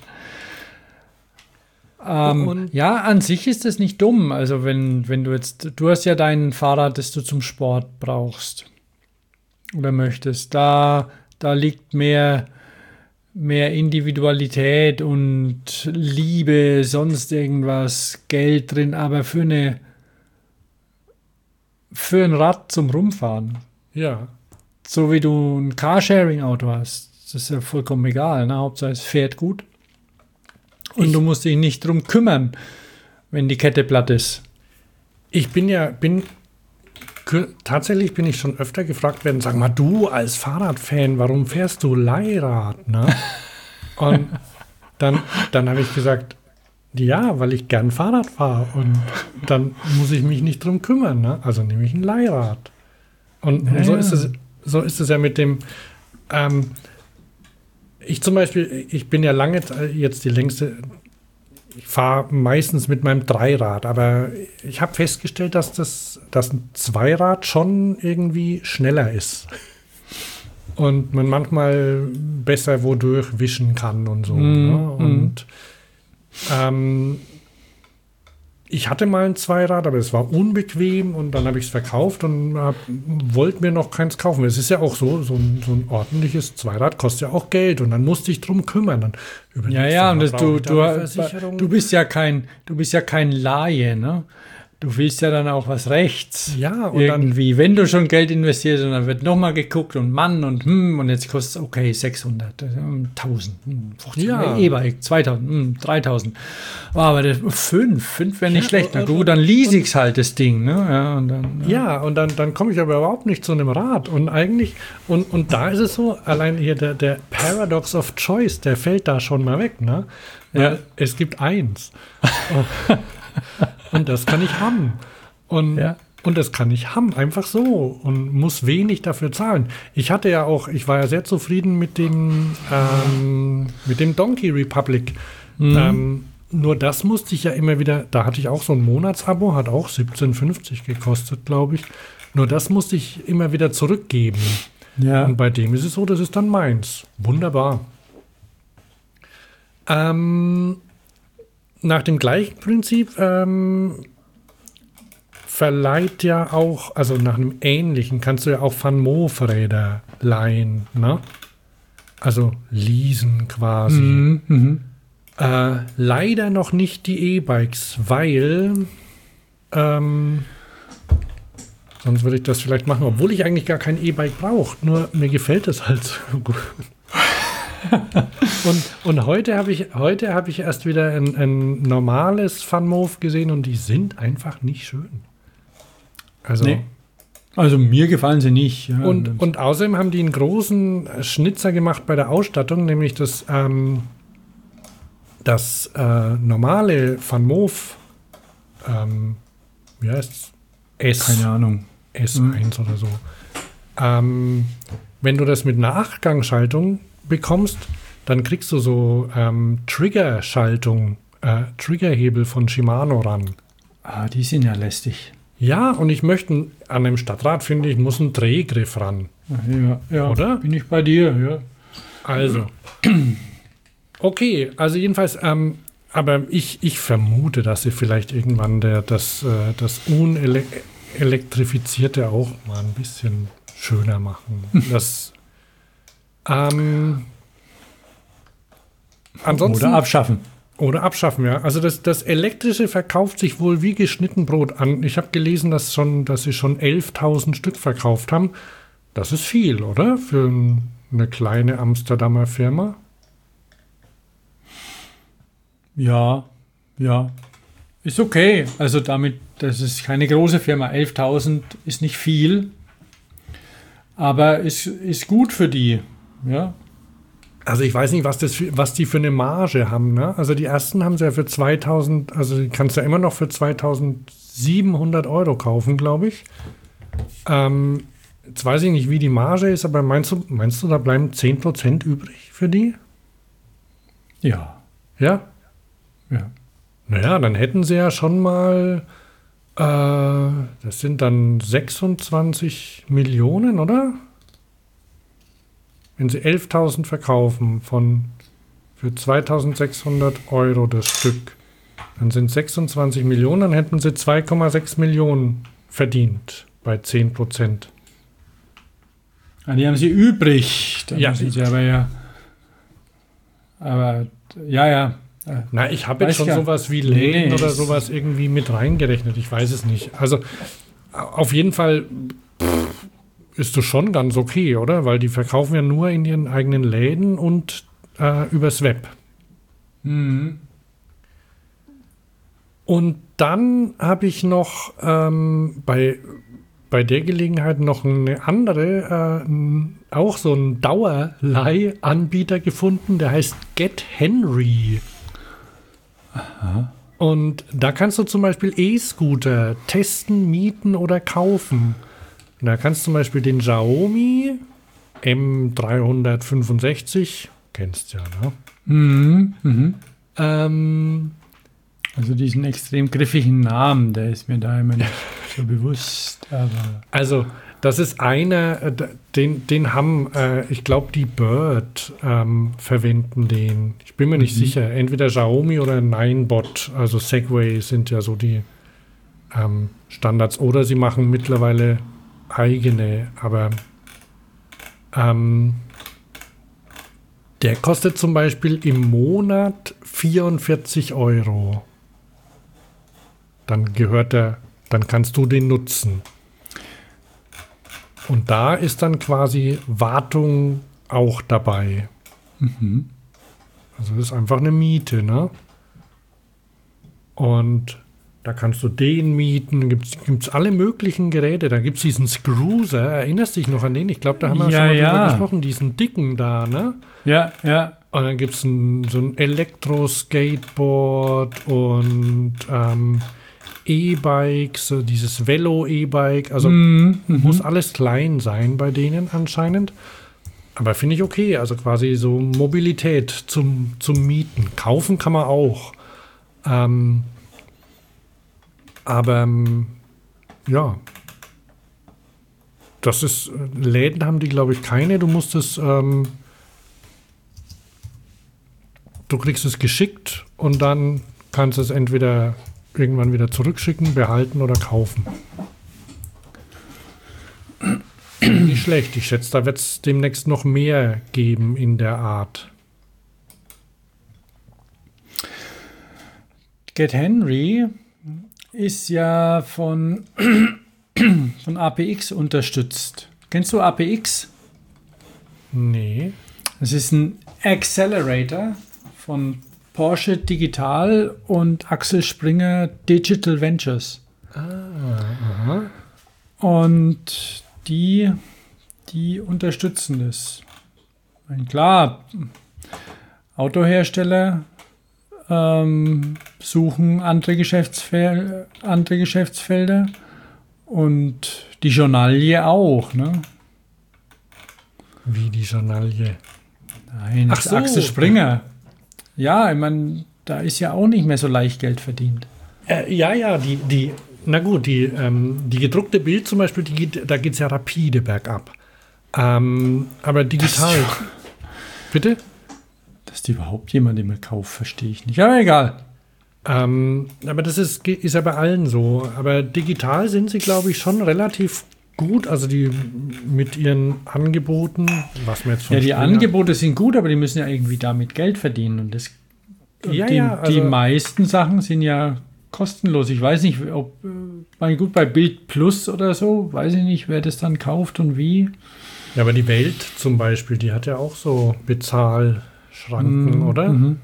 Ähm, Und- ja, an sich ist das nicht dumm. Also wenn, wenn du jetzt, du hast ja dein Fahrrad, das du zum Sport brauchst oder möchtest. Da, da liegt mehr, mehr Individualität und Liebe, sonst irgendwas, Geld drin, aber für eine für ein Rad zum Rumfahren. Ja, So wie du ein Carsharing-Auto hast. Das ist ja vollkommen egal. Ne? Hauptsache es fährt gut. Und Ich- du musst dich nicht drum kümmern, wenn die Kette platt ist. ich bin ja, bin kü- tatsächlich bin ich schon öfter gefragt worden, sag mal, du als Fahrradfan, warum fährst du Leihrad? Ne? Und dann, dann habe ich gesagt, ja, weil ich gern Fahrrad fahre und dann muss ich mich nicht drum kümmern. Ne? Also nehme ich ein Leihrad. Und, Ja, und so, ja. ist es, so ist es ja mit dem, ähm, ich zum Beispiel, ich bin ja lange äh, jetzt die längste, ich fahre meistens mit meinem Dreirad, aber ich habe festgestellt, dass das dass ein Zweirad schon irgendwie schneller ist. Und man manchmal besser wodurch wischen kann und so. Mhm, Ne? Und ähm, ich hatte mal ein Zweirad, aber es war unbequem und dann habe ich es verkauft und hab, wollte mir noch keins kaufen. Es ist ja auch so, so ein, so ein ordentliches Zweirad kostet ja auch Geld und dann musste ich drum kümmern. Dann überlegst Ja, ja, und das, brauche du, ich da eine du, Versicherung? du bist ja kein, du bist ja kein Laie, ne? Du willst ja dann auch was rechts. Ja, und dann, Irgendwie, wenn du schon Geld investierst und dann wird nochmal geguckt und Mann und hm, und jetzt kostet es okay sechshundert, äh, tausend, hm, fünfzig, Ja. E-Bike zweitausend, hm, dreitausend. Oh, aber das, fünf, fünf wäre nicht Ja, schlecht. Na und- gut, dann lease ich's halt das Ding, ne? Ja, und dann, ja, und dann, dann komme ich aber überhaupt nicht zu einem Rad. Und eigentlich, und, und da ist es so, allein hier der, der Paradox of Choice, der fällt da schon mal weg, ne? Weil Ja. es gibt eins. Und das kann ich haben. Und, Ja. und das kann ich haben, einfach so. Und muss wenig dafür zahlen. Ich hatte ja auch, ich war ja sehr zufrieden mit dem, ähm, mit dem Donkey Republic. Mhm. Ähm, nur das musste ich ja immer wieder, da hatte ich auch so ein Monatsabo, hat auch siebzehn fünfzig gekostet, glaube ich. Nur das musste ich immer wieder zurückgeben. ja. Und bei dem ist es so, das ist dann meins. Wunderbar. Ähm, nach dem gleichen Prinzip ähm, verleiht ja auch, also nach einem ähnlichen, kannst du ja auch Van Moof-Räder leihen, ne? Also leasen quasi. Mhm. Mhm. Äh, leider noch nicht die E-Bikes, weil ähm, sonst würde ich das vielleicht machen, obwohl ich eigentlich gar kein E-Bike brauche. Nur mir gefällt es halt so gut. und, und heute habe ich, heute hab ich erst wieder ein, ein normales Funmove gesehen und die sind einfach nicht schön. Also, Nee. Also mir gefallen sie nicht. Ja. und, und außerdem haben die einen großen Schnitzer gemacht bei der Ausstattung, nämlich das, ähm, das äh, normale Funmove, ähm, wie heißt es? S. Keine Ahnung. S eins oder so. Ähm, wenn du das mit einer Achtgangschaltung bekommst, dann kriegst du so ähm, Triggerschaltung, äh, Triggerhebel von Shimano ran. Ah, die sind ja lästig. Ja, und ich möchte, an einem Stadtrad, finde ich, muss ein Drehgriff ran. Ja, ja. Oder? Bin ich bei dir, ja. Also. Okay, also jedenfalls, ähm, aber ich, ich vermute, dass sie vielleicht irgendwann der, das, äh, das Unelektrifizierte auch mal ein bisschen schöner machen. Das ähm, ansonsten, Oder abschaffen. Oder abschaffen, ja. Also das, das Elektrische verkauft sich wohl wie geschnitten Brot an. Ich habe gelesen, dass, schon, dass sie schon elftausend Stück verkauft haben. Das ist viel, oder? Für ein, eine kleine Amsterdamer Firma. Ja, ja. Ist okay. Also damit, das ist keine große Firma. elftausend ist nicht viel. Aber ist, ist gut für die. Ja. Also ich weiß nicht, was, das für, was die für eine Marge haben. Ne? Also die ersten haben sie ja für zweitausend, also die kannst du ja immer noch für zweitausendsiebenhundert Euro kaufen, glaube ich. Ähm, jetzt weiß ich nicht, wie die Marge ist, aber meinst du, meinst du, da bleiben zehn Prozent übrig für die? Ja. Ja? Ja. Naja, dann hätten sie ja schon mal, äh, das sind dann sechsundzwanzig Millionen, oder? Wenn sie elftausend verkaufen von für zweitausendsechshundert Euro das Stück, dann sind sechsundzwanzig Millionen, dann hätten sie zwei Komma sechs Millionen verdient bei zehn Prozent. Ah, die haben sie übrig. Da Ja. müssen sie aber ja. Aber ja, ja. Na, ich habe jetzt Weiß schon ja. sowas wie Nee, Läden nee, oder ist- sowas irgendwie mit reingerechnet. Ich weiß es nicht. Also auf jeden Fall pff, ist das schon ganz okay, oder? Weil die verkaufen ja nur in ihren eigenen Läden und äh, übers Web. Mhm. Und dann habe ich noch ähm, bei, bei der Gelegenheit noch eine andere, äh, n- auch so einen Dauerleihanbieter gefunden, der heißt Get Henry. Und da kannst du zum Beispiel E-Scooter testen, mieten oder kaufen. Und da kannst du zum Beispiel den Xiaomi M dreihundertfünfundsechzig, kennst ja, ne? Mhm. Mhm. Ähm, Also diesen extrem griffigen Namen, der ist mir da immer nicht so bewusst. Aber Also, das ist einer, äh, d- den, den haben, äh, ich glaube, die Bird ähm, verwenden den. Ich bin mir nicht sicher. Entweder Xiaomi oder Ninebot, also Segway sind ja so die ähm, Standards. Oder sie machen mittlerweile eigene, aber ähm, der kostet zum Beispiel im Monat vierundvierzig Euro. Dann gehört der, dann kannst du den nutzen. Und da ist dann quasi Wartung auch dabei. Also das ist einfach eine Miete, ne? Und da kannst du den mieten, gibt es alle möglichen Geräte. Da gibt es diesen Scruiser, erinnerst du dich noch an den? Ich glaube, da haben wir Ja, schon mal ja. drüber gesprochen, diesen dicken da, ne? ja, ja. Und dann gibt es ein, so ein Elektro-Skateboard und ähm, E-Bikes, so dieses Velo-E-Bike. Also Mhm. Mhm. muss alles klein sein bei denen anscheinend. Aber finde ich okay. Also quasi so Mobilität zum, zum Mieten. Kaufen kann man auch. Ähm, aber ähm, ja. Das ist, Läden haben die, glaube ich, keine. Du musst es, ähm, du kriegst es geschickt und dann kannst du es entweder irgendwann wieder zurückschicken, behalten oder kaufen. nicht schlecht. Ich schätze, da wird es demnächst noch mehr geben in der Art. Get Henry ist ja von, von A P X unterstützt. Kennst du A P X? Nee. Das ist ein Accelerator von Porsche Digital und Axel Springer Digital Ventures. Ah, aha. Und die, die unterstützen das. Und klar, Autohersteller ähm, suchen andere, Geschäftsfer- andere Geschäftsfelder und die Journalie auch, ne? Wie die Journalie. Nein, Ach das so. Axel Springer. Ja, ich meine, da ist ja auch nicht mehr so leicht Geld verdient. Äh, ja, ja, die, die, na gut, die, ähm, die gedruckte Bild zum Beispiel, die geht, da geht es ja rapide bergab. Ähm, aber digital. Das- Bitte? Dass die überhaupt jemand immer kauft, verstehe ich nicht. Aber egal. Ähm, aber das ist, ist ja bei allen so. Aber digital sind sie, glaube ich, schon relativ gut. Also die mit ihren Angeboten, was wir jetzt von Ja, die Springer- Angebote sind gut, aber die müssen ja irgendwie damit Geld verdienen. Und das, Ja, die, ja, also- die meisten Sachen sind ja kostenlos. Ich weiß nicht, ob, äh, mein gut, bei Bild Plus oder so, weiß ich nicht, wer das dann kauft und wie. Ja, aber die Welt zum Beispiel, die hat ja auch so Bezahlschranken, Mhm, oder? mhm.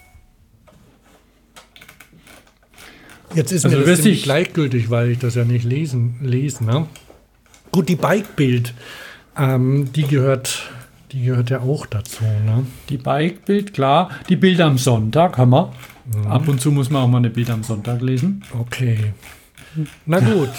Jetzt ist Also mir das wirst ziemlich ich- gleichgültig, weil ich das ja nicht lesen, lesen ne? Gut, die Bike-Bild, ähm, die gehört, die gehört ja auch dazu, ne? Die Bike-Bild, klar. Die Bild am Sonntag haben wir. Mhm. Ab und zu muss man auch mal eine Bild am Sonntag lesen. Okay. Na gut.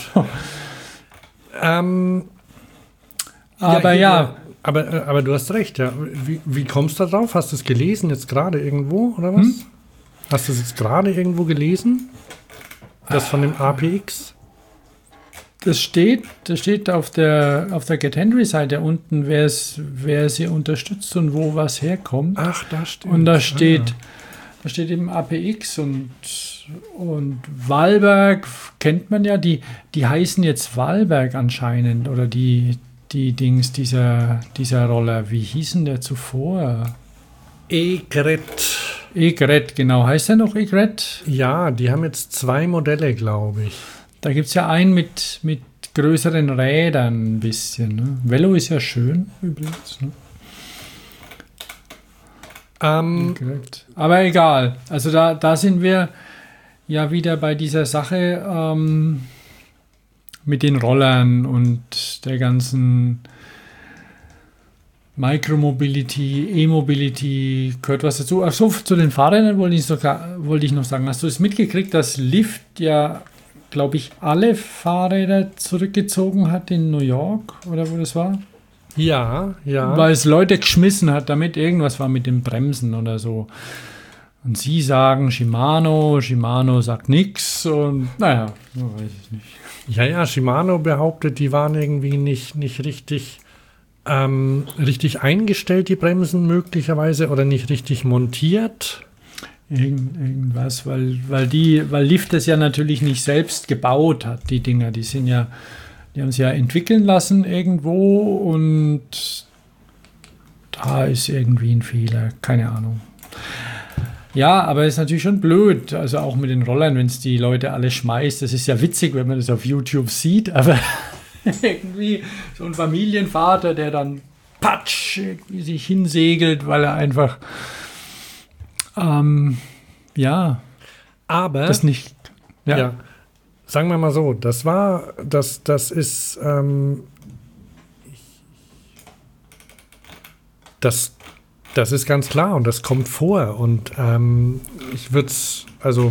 ähm, Aber hier, ja, Aber, äh, aber du hast recht, ja. Wie, wie kommst du da drauf? Hast du es gelesen jetzt gerade irgendwo, oder was? Hm? Hast du es jetzt gerade irgendwo gelesen? Das von dem A P X? das steht, das steht auf der, auf der Get Henry-Seite unten, wer es, wer sie unterstützt und wo was herkommt. Ach, da steht. Und da steht, Ah. da steht eben A P X und, und Wahlberg kennt man ja, die, die heißen jetzt Wahlberg anscheinend oder die, die Dings dieser, dieser Roller. Wie hießen der zuvor? E-Gret. Egret, genau. Heißt der noch Egret? Ja, die haben jetzt zwei Modelle, glaube ich. Da gibt es ja einen mit, mit größeren Rädern ein bisschen. Ne? Velo ist ja schön übrigens. Ne? Ähm, Egret. Aber egal. Also da, da sind wir ja wieder bei dieser Sache ähm, mit den Rollern und der ganzen Micromobility, E-Mobility, gehört was dazu. Ach so, zu den Fahrrädern wollte ich, sogar, wollte ich noch sagen. Hast du es mitgekriegt, dass Lyft ja, glaube ich, alle Fahrräder zurückgezogen hat in New York oder wo das war? ja, ja. Weil es Leute geschmissen hat, damit irgendwas war mit den Bremsen oder so. Und sie sagen Shimano, Shimano sagt nichts und naja, weiß ich nicht. Ja, ja, Shimano behauptet, die waren irgendwie nicht, nicht richtig, ähm, richtig eingestellt, die Bremsen möglicherweise, oder nicht richtig montiert. Irgend, irgendwas, weil, weil die, weil Lyft das ja natürlich nicht selbst gebaut hat, die Dinger, die sind ja, die haben sie ja entwickeln lassen irgendwo und da ist irgendwie ein Fehler, keine Ahnung. Ja, aber es ist natürlich schon blöd, also auch mit den Rollern, wenn es die Leute alle schmeißt, das ist ja witzig, wenn man das auf YouTube sieht, aber irgendwie so ein Familienvater, der dann patsch irgendwie sich hinsegelt, weil er einfach ähm, ja, Aber, das nicht. Ja. ja, sagen wir mal so, das war, das, das ist, ähm, das, das ist ganz klar und das kommt vor und ähm, ich würde es, also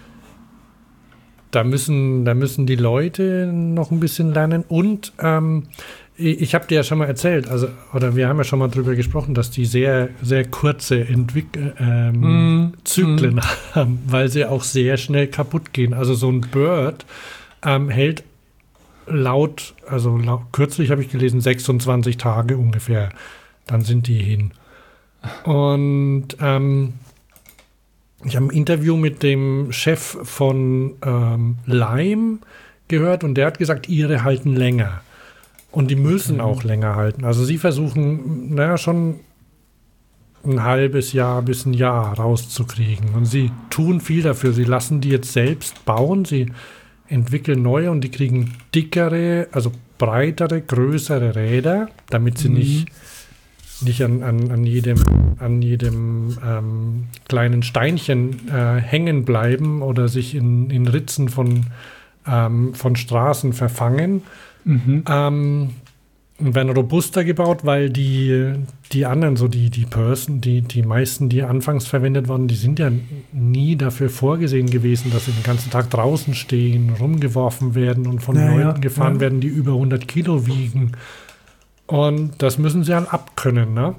da müssen, da müssen die Leute noch ein bisschen lernen und ähm, ich, ich habe dir ja schon mal erzählt, also oder wir haben ja schon mal drüber gesprochen, dass die sehr, sehr kurze Entwick- ähm, Mm, Zyklen mm. haben, weil sie auch sehr schnell kaputt gehen. Also so ein Bird ähm, hält laut, also laut, kürzlich habe ich gelesen, sechsundzwanzig Tage ungefähr. Dann sind die hin. Und ähm, ich habe ein Interview mit dem Chef von ähm, Lime gehört und der hat gesagt, ihre halten länger. Und die müssen auch länger halten. Also sie versuchen, naja, schon ein halbes Jahr bis ein Jahr rauszukriegen. Und sie tun viel dafür. Sie lassen die jetzt selbst bauen. Sie entwickeln neue und die kriegen dickere, also breitere, größere Räder, damit sie mhm. nicht, nicht an, an, an jedem, an jedem ähm, kleinen Steinchen äh, hängen bleiben oder sich in, in Ritzen von, ähm, von Straßen verfangen. Mhm. Ähm, und werden robuster gebaut, weil die, die anderen, so die, die Person, die, die meisten, die anfangs verwendet wurden, die sind ja nie dafür vorgesehen gewesen, dass sie den ganzen Tag draußen stehen, rumgeworfen werden und von ja, Leuten ja, gefahren ja. werden, die über hundert Kilo wiegen. Und das müssen sie halt abkönnen, ne?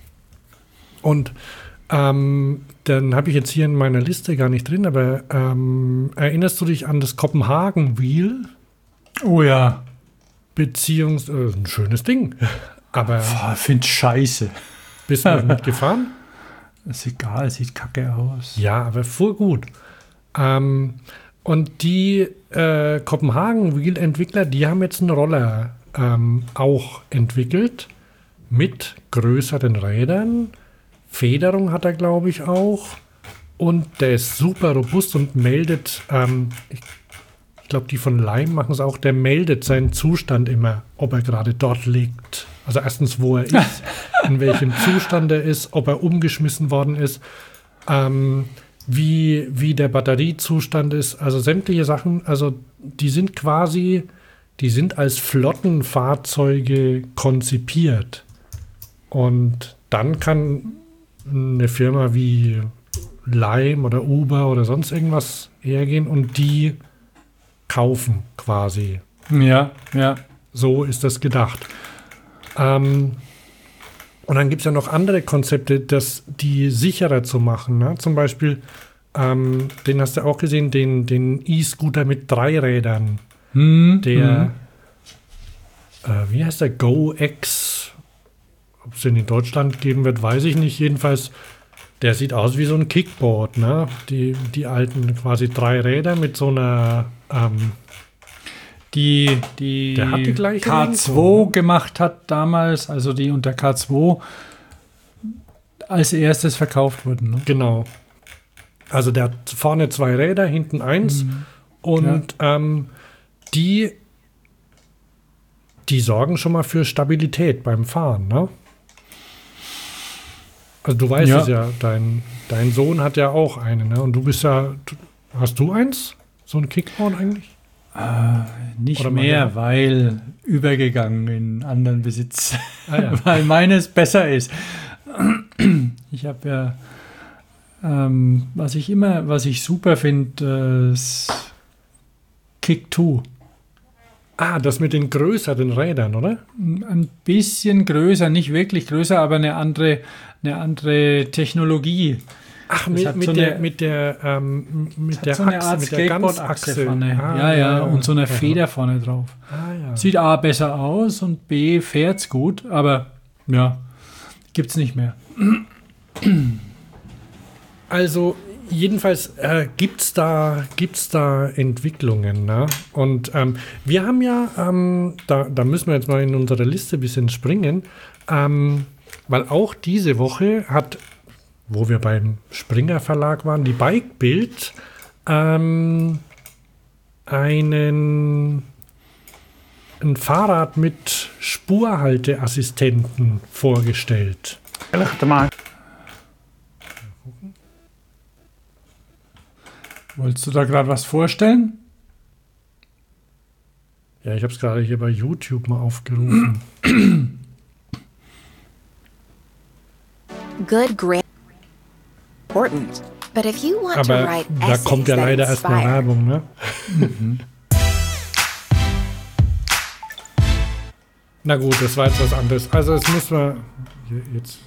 Und ähm, dann habe ich jetzt hier in meiner Liste gar nicht drin, aber ähm, erinnerst du dich an das Copenhagen Wheel? Oh ja. Beziehungs... Äh, ein schönes Ding. Aber... Ich finde scheiße. Bist du mitgefahren? Ist egal, sieht kacke aus. Ja, aber fuhr gut. Ähm, und die äh, Copenhagen-Wheel-Entwickler, die haben jetzt einen Roller ähm, auch entwickelt mit größeren Rädern. Federung hat er, glaube ich, auch. Und der ist super robust und meldet... Ähm, ich, Ich glaube, die von Lime machen es auch. Der meldet seinen Zustand immer, ob er gerade dort liegt. Also erstens, wo er ist, in welchem Zustand er ist, ob er umgeschmissen worden ist, ähm, wie, wie der Batteriezustand ist. Also sämtliche Sachen. Also die sind quasi, die sind als Flottenfahrzeuge konzipiert. Und dann kann eine Firma wie Lime oder Uber oder sonst irgendwas hergehen und die kaufen quasi. Ja, ja. So ist das gedacht. Ähm, und dann gibt es ja noch andere Konzepte, das, die sicherer zu machen. Ne? Zum Beispiel, ähm, den hast du auch gesehen, den, den E-Scooter mit drei Rädern. Hm, der, hm. Äh, wie heißt der? GoX. Ob es den in Deutschland geben wird, weiß ich nicht. Jedenfalls, der sieht aus wie so ein Kickboard. Ne? Die, die alten quasi drei Räder mit so einer Ähm, die die, der hat die gleiche K zwei Lenkung gemacht hat damals, also die unter K zwei als erstes verkauft wurden. Ne? Genau. Also der hat vorne zwei Räder, hinten eins mhm. und ja. ähm, die die sorgen schon mal für Stabilität beim Fahren, ne? Also du weißt ja. es ja, dein, dein Sohn hat ja auch eine, ne? Und du bist ja, hast du eins? So ein Kickboard eigentlich? Äh, nicht Oder mehr, meine? weil übergegangen in anderen Besitz. Ah, ja. Weil meines besser ist. Ich habe ja, ähm, was ich immer, was ich super finde, das Kick zwei. Ah, das mit den größeren Rädern, oder? Ein bisschen größer, nicht wirklich größer, aber eine andere, eine andere Technologie. Ach, Das mit, hat mit, so der, eine- mit der, ähm, mit der so eine Achse, Art mit der Skateboard-Achse Ganzachse. vorne. Ah, ja, ja, und so eine ja. Feder vorne drauf. Ah, ja. Sieht A besser aus und B fährt's gut, aber ja, gibt's nicht mehr. Also jedenfalls äh, gibt es da, gibt's da Entwicklungen. Ne? Und ähm, wir haben ja, ähm, da, da müssen wir jetzt mal in unsere Liste ein bisschen springen, ähm, weil auch diese Woche hat, wo wir beim Springer Verlag waren, die Bike Bild ähm, einen ein Fahrrad mit Spurhalteassistenten vorgestellt. Wolltest du da gerade was vorstellen? Ja, ich habe es gerade hier bei YouTube mal aufgerufen. Good grade important. But if you want to Aber write da essays kommt ja that leider erstmal inspire, Werbung, ne? Na gut, das war jetzt was anderes. Also es muss man jetzt.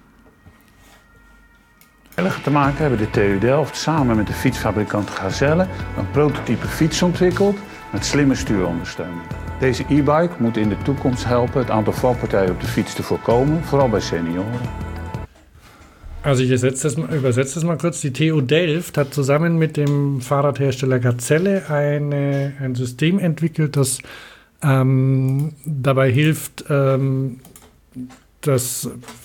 te maken hebben de T U Delft samen met de fietsfabrikant Gazelle een prototype fiets ontwikkeld met slimme stuurondersteuning. Deze e-bike moet in de toekomst helpen het aantal valpartijen op de fiets te voorkomen, vooral bij senioren. Also ich übersetze das, mal, übersetze das mal kurz. Die T U Delft hat zusammen mit dem Fahrradhersteller Gazelle eine, ein System entwickelt, das Ähm, dabei hilft ähm, das,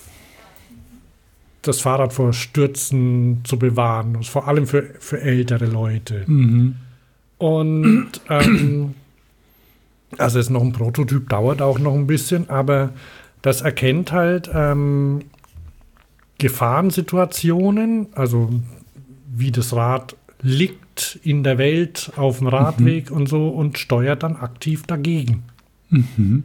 das Fahrrad vor Stürzen zu bewahren, vor allem für, für ältere Leute. Mhm. Und ähm, also es ist noch ein Prototyp, dauert auch noch ein bisschen, aber das erkennt halt ähm, Gefahrensituationen, also wie das Rad liegt in der Welt auf dem Radweg mhm. und so und steuert dann aktiv dagegen. Mhm.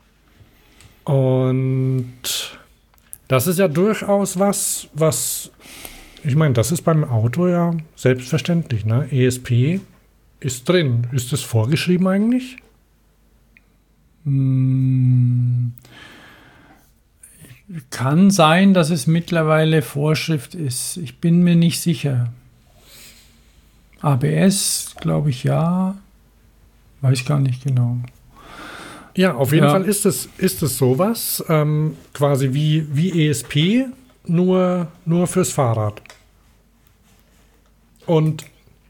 Und das ist ja durchaus was, was, ich meine, das ist beim Auto ja selbstverständlich, ne? E S P ist drin. Ist das vorgeschrieben eigentlich? Hm. Kann sein, dass es mittlerweile Vorschrift ist. Ich bin mir nicht sicher. A B S, glaube ich, ja. Weiß gar nicht genau. Ja, auf jeden ja. Fall ist es, ist es sowas, ähm, quasi wie, wie E S P, nur, nur fürs Fahrrad. Und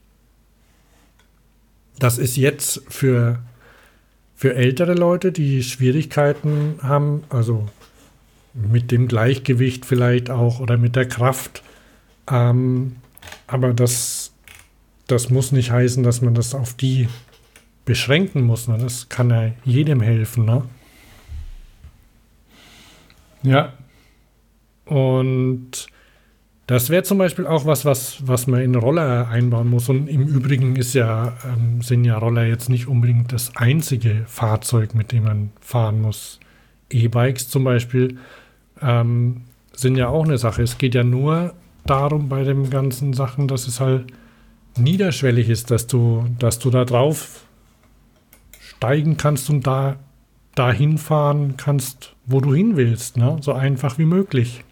das ist jetzt für, für ältere Leute, die Schwierigkeiten haben, also mit dem Gleichgewicht vielleicht auch oder mit der Kraft. Ähm, aber das, das muss nicht heißen, dass man das auf die beschränken muss. Ne? Das kann ja jedem helfen. Ne? Ja. Und das wäre zum Beispiel auch was, was, was man in Roller einbauen muss. Und im Übrigen ist ja, ähm, sind ja Roller jetzt nicht unbedingt das einzige Fahrzeug, mit dem man fahren muss. E-Bikes zum Beispiel ähm, sind ja auch eine Sache. Es geht ja nur darum bei den ganzen Sachen, dass es halt niederschwellig ist, dass du, dass du da drauf steigen kannst und da dahin fahren kannst, wo du hin willst. Ne? So einfach wie möglich.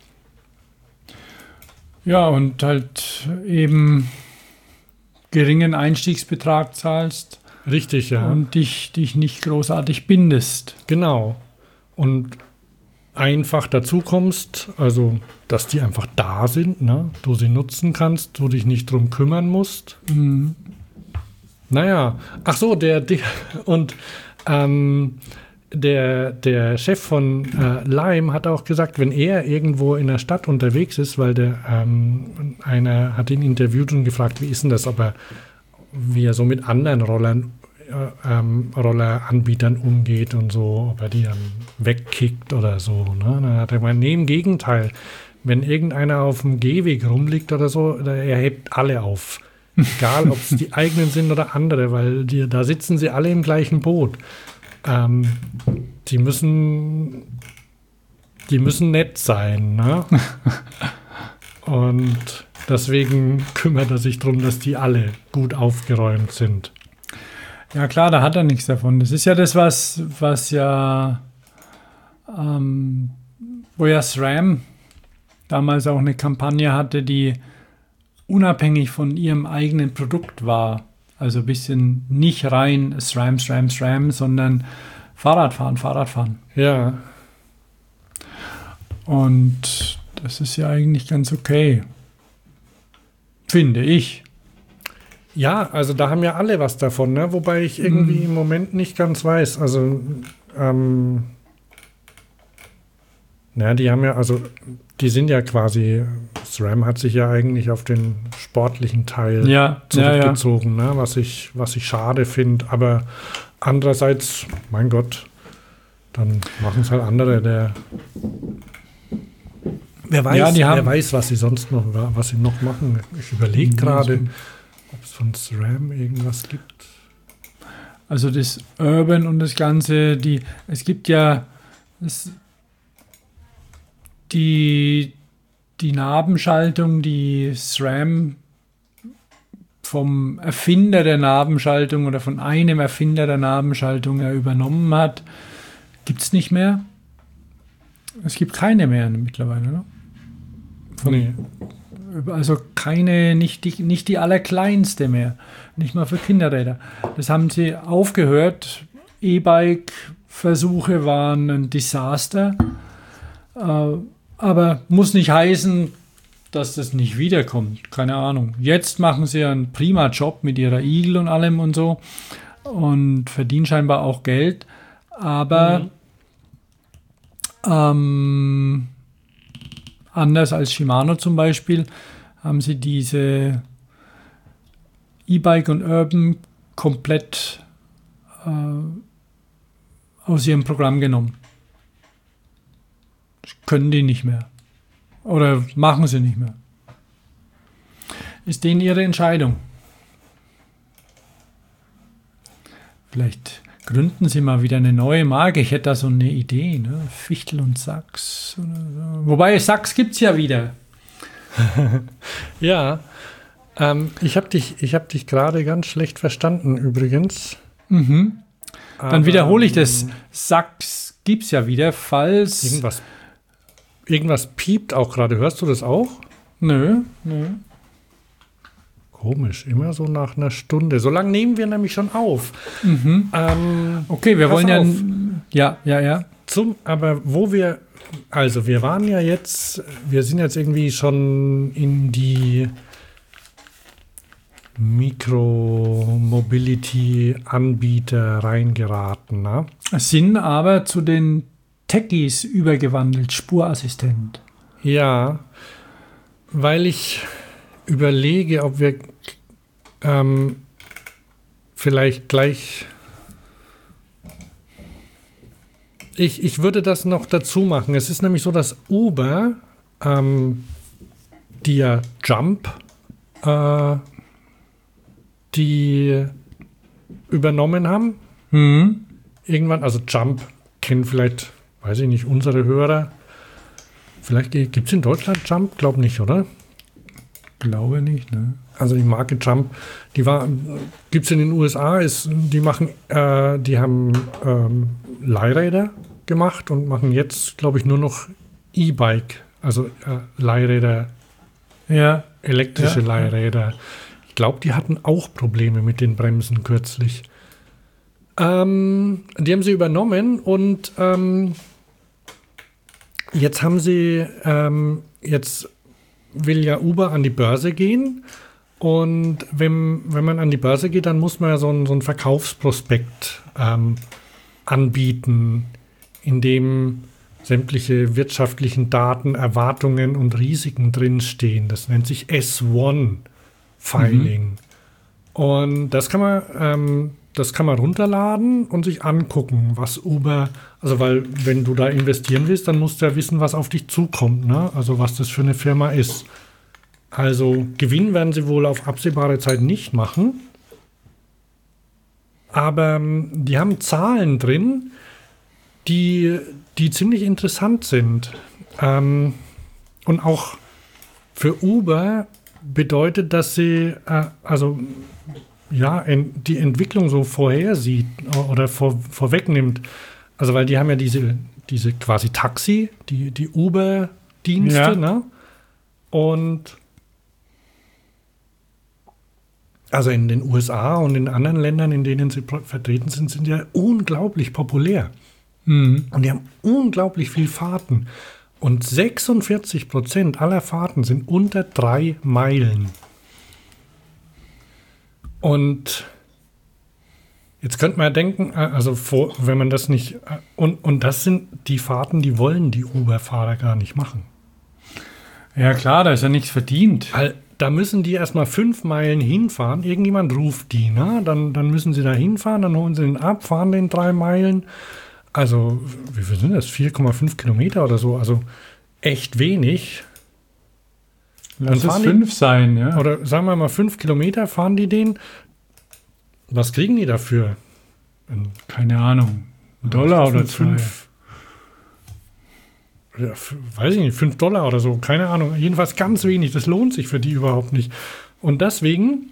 Ja, und halt eben geringen Einstiegsbetrag zahlst. Richtig, ja. Und dich, dich nicht großartig bindest. Genau. Und einfach dazu kommst, also dass die einfach da sind, ne? Du sie nutzen kannst, du dich nicht drum kümmern musst. Mhm. Naja, ach so, der, der und ähm, der, der Chef von äh, Lime hat auch gesagt, wenn er irgendwo in der Stadt unterwegs ist, weil der ähm, einer hat ihn interviewt und gefragt, wie ist denn das, ob er, wie er so mit anderen Rollern Ähm, Rolleranbietern umgeht und so, ob er die dann wegkickt oder so. Ne? Dann hat er gemeint, nee, im Gegenteil. Wenn irgendeiner auf dem Gehweg rumliegt oder so, er hebt alle auf. Egal, ob es die eigenen sind oder andere, weil die, da sitzen sie alle im gleichen Boot. Ähm, die müssen die müssen nett sein. Ne? Und deswegen kümmert er sich darum, dass die alle gut aufgeräumt sind. Ja klar, da hat er nichts davon. Das ist ja das, was, was ja, ähm, wo ja SRAM damals auch eine Kampagne hatte, die unabhängig von ihrem eigenen Produkt war. Also ein bisschen nicht rein SRAM, SRAM, SRAM, sondern Fahrradfahren, Fahrradfahren. Ja. Und das ist ja eigentlich ganz okay. Finde ich. Ja, also da haben ja alle was davon, ne? Wobei ich irgendwie mhm. im Moment nicht ganz weiß. Also, ähm, na, die haben ja, also, die sind ja quasi, SRAM hat sich ja eigentlich auf den sportlichen Teil ja, zurückgezogen, ja, ja. Ne? Was ich, was ich schade finde. Aber andererseits, mein Gott, dann machen es halt andere, der wer weiß, ja, die haben, wer weiß, was sie sonst noch, was sie noch machen. Ich überlege gerade, ob es von SRAM irgendwas gibt. Also das Urban und das Ganze, die, es gibt ja das, die, die Nabenschaltung, die SRAM vom Erfinder der Nabenschaltung oder von einem Erfinder der Nabenschaltung er übernommen hat, gibt es nicht mehr. Es gibt keine mehr mittlerweile, oder? Von, nee. Also keine, nicht die, nicht die allerkleinste mehr. Nicht mal für Kinderräder. Das haben sie aufgehört. E-Bike-Versuche waren ein Desaster. Äh, aber muss nicht heißen, dass das nicht wiederkommt. Keine Ahnung. Jetzt machen sie einen prima Job mit ihrer Eagle und allem und so. Und verdienen scheinbar auch Geld. Aber Mhm. ähm, anders als Shimano zum Beispiel, haben sie diese E-Bike und Urban komplett äh, aus ihrem Programm genommen. Das können die nicht mehr. Oder machen sie nicht mehr. Ist denen ihre Entscheidung. Vielleicht gründen sie mal wieder eine neue Marke. Ich hätte da so eine Idee, ne? Fichtel und Sachs. Oder so. Wobei, Sachs gibt es ja wieder. Ja, ähm, ich habe dich, ich hab dich gerade ganz schlecht verstanden übrigens. Mhm. Dann Aber, wiederhole ich das. Sachs gibt es ja wieder, falls... Irgendwas, irgendwas piept auch gerade. Hörst du das auch? Nö, nö. Komisch, immer so nach einer Stunde. So lange nehmen wir nämlich schon auf. Mhm. Ähm, Okay, wir Pass wollen ja... auf. Ja, ja, ja. Zum, aber wo wir, also wir waren ja jetzt, wir sind jetzt irgendwie schon in die Mikro-Mobility-Anbieter reingeraten, ne? Sind aber zu den Techies übergewandelt, Spurassistent. Ja, weil ich überlege, ob wir ähm, vielleicht gleich... Ich, ich würde das noch dazu machen. Es ist nämlich so, dass Uber, ähm, die ja Jump, äh, die übernommen haben, Mhm. irgendwann, also Jump kennen vielleicht, weiß ich nicht, unsere Hörer. Vielleicht gibt es in Deutschland Jump? Glaub nicht, oder? Glaube nicht, ne? Also die Marke Jump, die war, gibt es in den U S A, ist, die machen, äh, die haben ähm, Leihräder gemacht und machen jetzt, glaube ich, nur noch E-Bike, also äh, Leihräder, Ja. elektrische Ja. Leihräder. Ich glaube, die hatten auch Probleme mit den Bremsen kürzlich. Ähm, die haben sie übernommen und ähm, jetzt haben sie, ähm, jetzt will ja Uber an die Börse gehen. Und wenn, wenn man an die Börse geht, dann muss man ja so einen, so einen Verkaufsprospekt ähm, anbieten, in dem sämtliche wirtschaftlichen Daten, Erwartungen und Risiken drinstehen. Das nennt sich S eins Filing. Und das kann man, ähm, das kann man runterladen und sich angucken, was Uber, also weil wenn du da investieren willst, dann musst du ja wissen, was auf dich zukommt, ne? Also was das für eine Firma ist. Also Gewinn werden sie wohl auf absehbare Zeit nicht machen. Aber ähm, die haben Zahlen drin, die, die ziemlich interessant sind. Ähm, und auch für Uber bedeutet, dass sie äh, also ja en, die Entwicklung so vorhersieht oder vor, vorwegnimmt. Also weil die haben ja diese, diese quasi Taxi, die, die Uber-Dienste, Ja. ne? Und also in den U S A und in anderen Ländern, in denen sie pro- vertreten sind, sind ja unglaublich populär. Mhm. Und die haben unglaublich viel Fahrten. Und sechsundvierzig Prozent aller Fahrten sind unter drei Meilen. Und jetzt könnte man ja denken, äh, also vor, wenn man das nicht, äh, und, und das sind die Fahrten, die wollen die Uber-Fahrer gar nicht machen. Ja klar, da ist ja nichts verdient. Weil da müssen die erstmal fünf Meilen hinfahren. Irgendjemand ruft die, ne? Dann, dann müssen sie da hinfahren, dann holen sie den ab, fahren den drei Meilen. Also, wie viel sind das? vier Komma fünf Kilometer oder so. Also echt wenig. Lass es fahren die- fünf sein, ja. Oder sagen wir mal fünf Kilometer fahren die den. Was kriegen die dafür? Ein Keine Ahnung. Ein Dollar oder zwei. fünf, ja, f- weiß ich nicht, fünf Dollar oder so, keine Ahnung. Jedenfalls ganz wenig. Das lohnt sich für die überhaupt nicht. Und deswegen,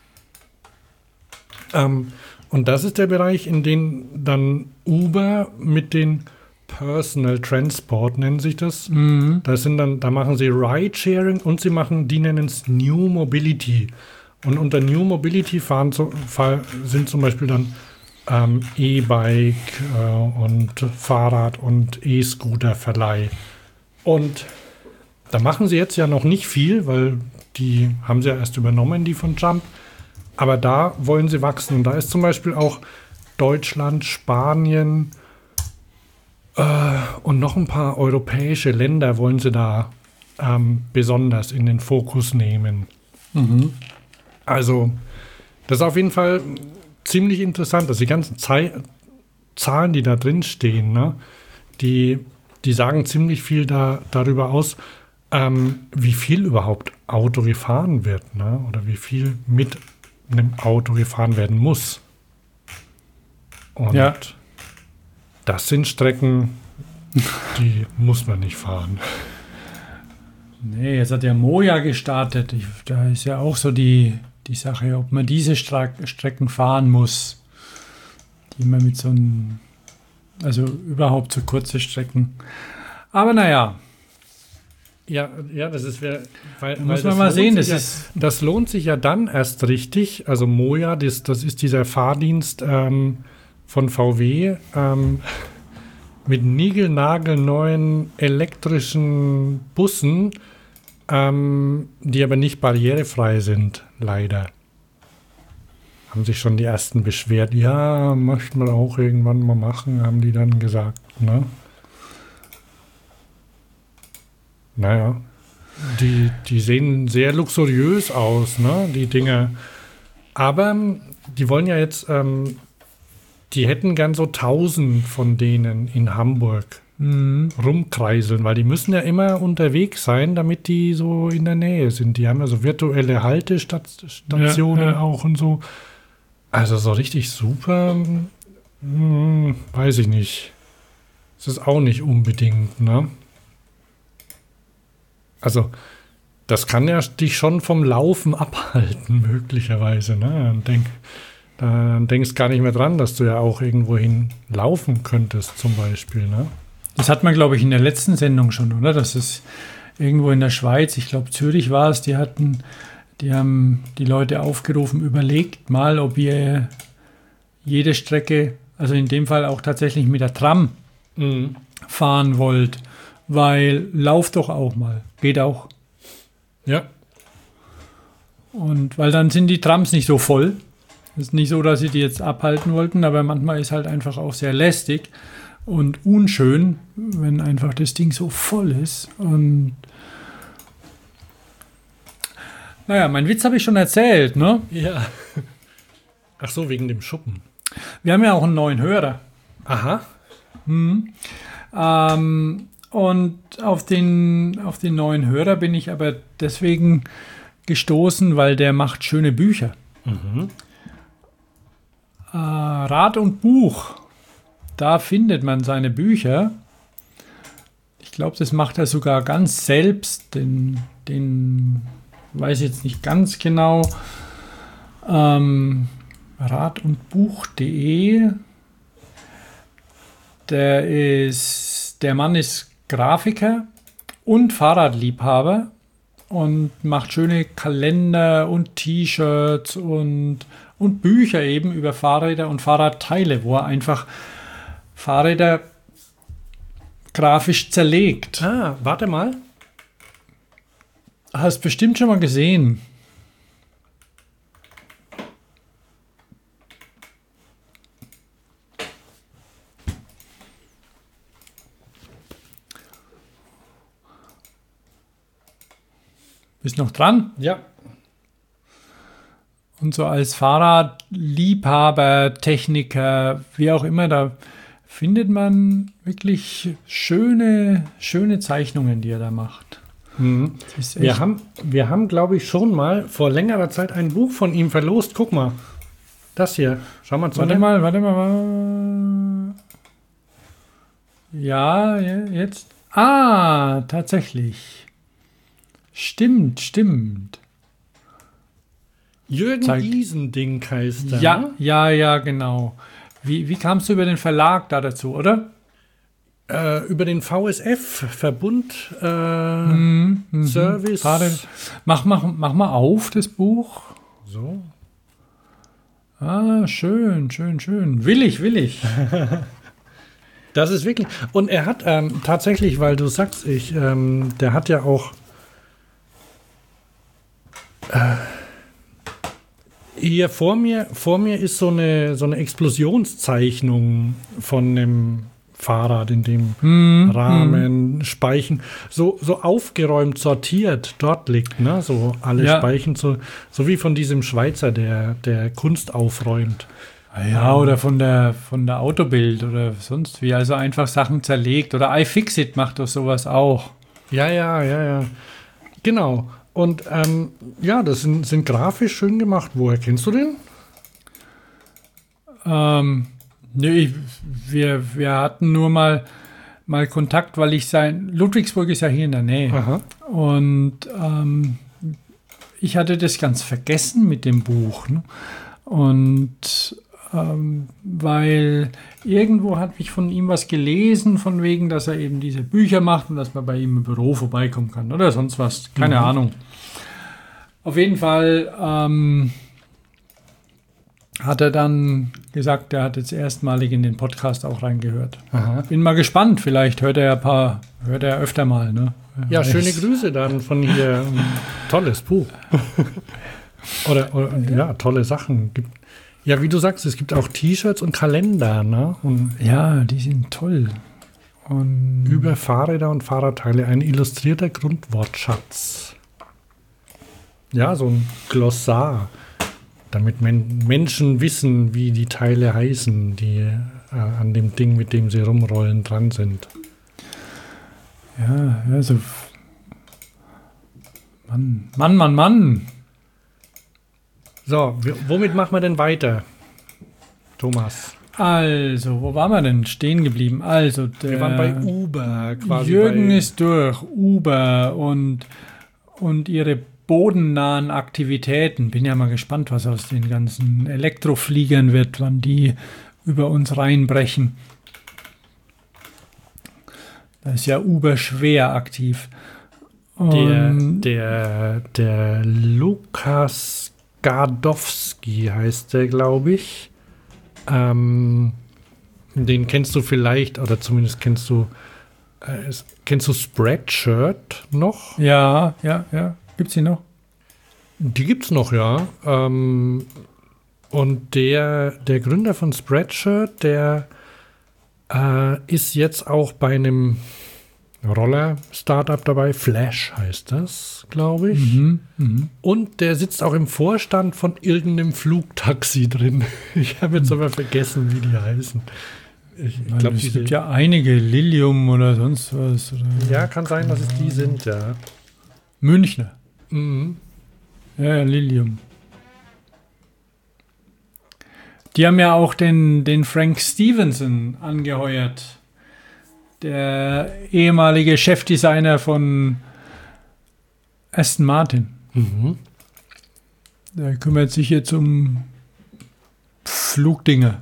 ähm, und das ist der Bereich, in dem dann Uber mit den Personal Transport, nennen sich das. Mhm. Das sind dann, da machen sie Ride-Sharing und sie machen, die nennen es New Mobility. Und unter New Mobility fahren so, fahr, sind zum Beispiel dann ähm, E-Bike äh, und Fahrrad und E-Scooter-Verleih. Und da machen sie jetzt ja noch nicht viel, weil die haben sie ja erst übernommen, die von Jump. Aber da wollen sie wachsen. Und da ist zum Beispiel auch Deutschland, Spanien, Äh, und noch ein paar europäische Länder wollen sie da ähm, besonders in den Fokus nehmen. Mhm. Also, das ist auf jeden Fall ziemlich interessant. Also die ganzen Zei- Zahlen, die da drin stehen, ne, die, die sagen ziemlich viel da, darüber aus, ähm, wie viel überhaupt Auto gefahren wird, ne, oder wie viel mit einem Auto gefahren werden muss. Und Ja. das sind Strecken, die muss man nicht fahren. Nee, jetzt hat ja Moja gestartet. Ich, da ist ja auch so die, die Sache, ob man diese Stra- Strecken fahren muss. Die man mit so einem, also überhaupt so kurze Strecken. Aber naja, Ja, ja, das ist, weil, weil muss das man mal lohnt sehen. sich Das ja, ist, das lohnt sich ja dann erst richtig. Also Moja, das, das ist dieser Fahrdienst ähm, von V W ähm, mit niegelnagelneuen elektrischen Bussen, ähm, die aber nicht barrierefrei sind, leider. Haben sich schon die ersten beschwert. Ja, möchten wir auch irgendwann mal machen, haben die dann gesagt. Ne? Naja, die, die sehen sehr luxuriös aus, ne, die Dinger. Aber die wollen ja jetzt, ähm, die hätten gern so tausend von denen in Hamburg mhm. rumkreiseln, weil die müssen ja immer unterwegs sein, damit die so in der Nähe sind. Die haben ja so virtuelle Haltestationen Ja, ja. auch und so. Also so richtig super, hm, weiß ich nicht. Das ist auch nicht unbedingt, ne? Also, das kann ja dich schon vom Laufen abhalten, möglicherweise. Ne? Dann, denk, dann denkst gar nicht mehr dran, dass du ja auch irgendwohin laufen könntest, zum Beispiel. Ne? Das hat man, glaube ich, in der letzten Sendung schon, oder? Das ist irgendwo in der Schweiz, ich glaube Zürich war es, die hatten, die haben die Leute aufgerufen, überlegt mal, ob ihr jede Strecke, also in dem Fall auch tatsächlich mit der Tram Mhm. fahren wollt, weil lauft doch auch mal, geht auch. Ja. Und weil dann sind die Trams nicht so voll. Es ist nicht so, dass sie die jetzt abhalten wollten, aber manchmal ist halt einfach auch sehr lästig und unschön, wenn einfach das Ding so voll ist. Und naja, mein Witz habe ich schon erzählt, ne? Ja. Ach so, wegen dem Schuppen. Wir haben ja auch einen neuen Hörer. Aha. Hm. Ähm, und auf den, auf den neuen Hörer bin ich aber deswegen gestoßen, weil der macht schöne Bücher. Mhm. Äh, Rat und Buch, da findet man seine Bücher. Ich glaube, das macht er sogar ganz selbst. Den, den weiß ich jetzt nicht ganz genau. Ähm, rat und buch punkt de. Der ist, der Mann ist Grafiker und Fahrradliebhaber und macht schöne Kalender und T-Shirts und, und Bücher eben über Fahrräder und Fahrradteile, wo er einfach Fahrräder grafisch zerlegt. Ah, warte mal. Hast bestimmt schon mal gesehen. Bist noch dran? Ja. Und so als Fahrradliebhaber, Techniker, wie auch immer, da findet man wirklich schöne, schöne Zeichnungen, die er da macht. Mhm. Das ist Wir echt- haben, wir haben, glaube ich, schon mal vor längerer Zeit ein Buch von ihm verlost. Guck mal. Das hier. Schau mal zu. Warte mal, warte mal. Ja, ja, jetzt. Ah, tatsächlich. Stimmt, stimmt. Jürgen Zeig- Isending heißt er. Ja, ne? ja, ja, genau. Wie, wie kamst du über den Verlag da dazu, oder? Äh, über den V S F, Verbund äh, Mhm, mhm. Service. Gerade- Mach, mach, mach mal auf, das Buch. So. Ah, schön, schön, schön. Will ich, will ich. Das ist wirklich. Und er hat ähm, tatsächlich, weil du sagst, ich, ähm, der hat ja auch. Äh, hier vor mir, vor mir ist so eine, so eine Explosionszeichnung von einem, Fahrrad in dem Mhm. Rahmen, Speichen, so, so aufgeräumt, sortiert dort liegt, ne? So alle Ja. Speichen, so, so wie von diesem Schweizer, der, der Kunst aufräumt. Ja, oder von der, von der Autobild oder sonst wie. Also einfach Sachen zerlegt. Oder iFixit macht doch sowas auch. Ja, ja, ja, ja. Genau. Und ähm, ja, das sind, sind grafisch schön gemacht. Woher kennst du den? Ähm, nee, ich, wir, wir hatten nur mal, mal Kontakt, weil ich sein. Ludwigsburg ist ja hier in der Nähe. Aha. Und ähm, ich hatte das ganz vergessen mit dem Buch. Ne? Und ähm, weil irgendwo hatte ich von ihm was gelesen, von wegen, dass er eben diese Bücher macht und dass man bei ihm im Büro vorbeikommen kann oder sonst was. Keine Mhm. Ahnung. Auf jeden Fall ähm, hat er dann gesagt, er hat jetzt erstmalig in den Podcast auch reingehört. Aha. Bin mal gespannt, vielleicht hört er ja ein paar, hört er öfter mal. Ne? Ja, Weiß. schöne Grüße dann von hier. Tolles Buch. oder, oder ja, tolle Sachen. Gibt, ja, wie du sagst, es gibt auch T-Shirts und Kalender, ne? Und Ja, die sind toll. Und über Fahrräder und Fahrradteile ein illustrierter Grundwortschatz. Ja, so ein Glossar, damit men Menschen wissen, wie die Teile heißen, die äh, an dem Ding, mit dem sie rumrollen, dran sind. ja, ja, so. Mann, Mann, Mann, Mann. So, w- womit machen wir denn weiter, Thomas? Also, wo waren wir denn stehen geblieben? Also, der Wir waren bei Uber quasi. Jürgen bei, ist durch, Uber und, und ihre bodennahen Aktivitäten. Bin ja mal gespannt, was aus den ganzen Elektrofliegern wird, wann die über uns reinbrechen. Da ist ja Uber schwer aktiv. Der, Und- der, der Lukas Gardowski heißt der, glaube ich. Ähm, den kennst du vielleicht, oder zumindest kennst du, äh, es- kennst du Spreadshirt noch? ja, ja, ja. Gibt's die noch? Die gibt's noch, ja. Ähm, und der, der Gründer von Spreadshirt, der äh, ist jetzt auch bei einem Roller-Startup dabei. Flash heißt das, glaube ich. Mhm, mhm. Und der sitzt auch im Vorstand von irgendeinem Flugtaxi drin. Ich habe jetzt aber vergessen, wie die heißen. Ich, ich glaube, es gibt ja einige, Lilium oder sonst was. Oder ja, kann sein, dass es die sind, ja. Münchner. Mhm. Ja, ja, Lilium. Die haben ja auch den, den Frank Stevenson angeheuert. Der ehemalige Chefdesigner von Aston Martin. Mhm. Der kümmert sich jetzt um Flugdinge.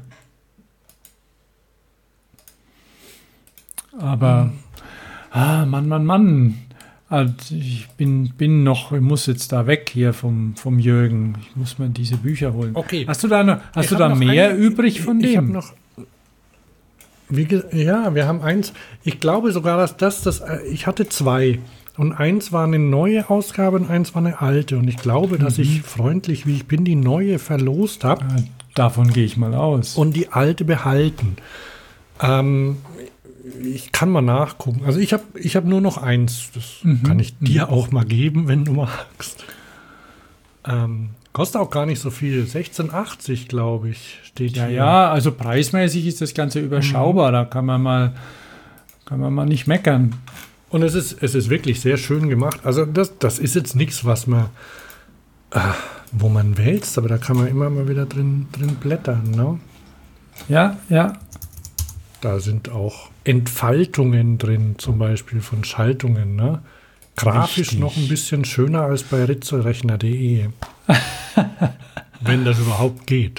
Aber, ah, Mann, Mann, Mann. Also ich bin, bin noch, ich muss jetzt da weg hier vom, vom Jürgen. Ich muss mir diese Bücher holen. Okay. Hast du da, noch, hast Ich du hab da noch mehr eine- übrig von ich, dem? Ich habe noch. Wie, ge- ja, wir haben eins. Ich glaube sogar, dass das, das. äh, Ich hatte zwei. Und eins war eine neue Ausgabe und eins war eine alte. Und ich glaube, dass ich freundlich, wie ich bin, die neue verlost habe Ah, davon gehe ich mal aus. und die alte behalten. Ähm, ich kann mal nachgucken. Also ich habe ich hab nur noch eins. Das Mhm, kann ich dir auch mal geben, wenn du magst. Ähm, kostet auch gar nicht so viel. sechzehn achtzig, glaube ich, steht Ja, hier. ja, also preismäßig ist das Ganze überschaubar. Da kann man mal, kann man mal nicht meckern. Und es ist, es ist wirklich sehr schön gemacht. Also das, das ist jetzt nichts, was man, ah, wo man wälzt, aber da kann man immer mal wieder drin, drin blättern. Ne? Ja, ja. Da sind auch Entfaltungen drin, zum Beispiel von Schaltungen. Ne? Grafisch Richtig. noch ein bisschen schöner als bei ritzelrechner punkt de. Wenn das überhaupt geht.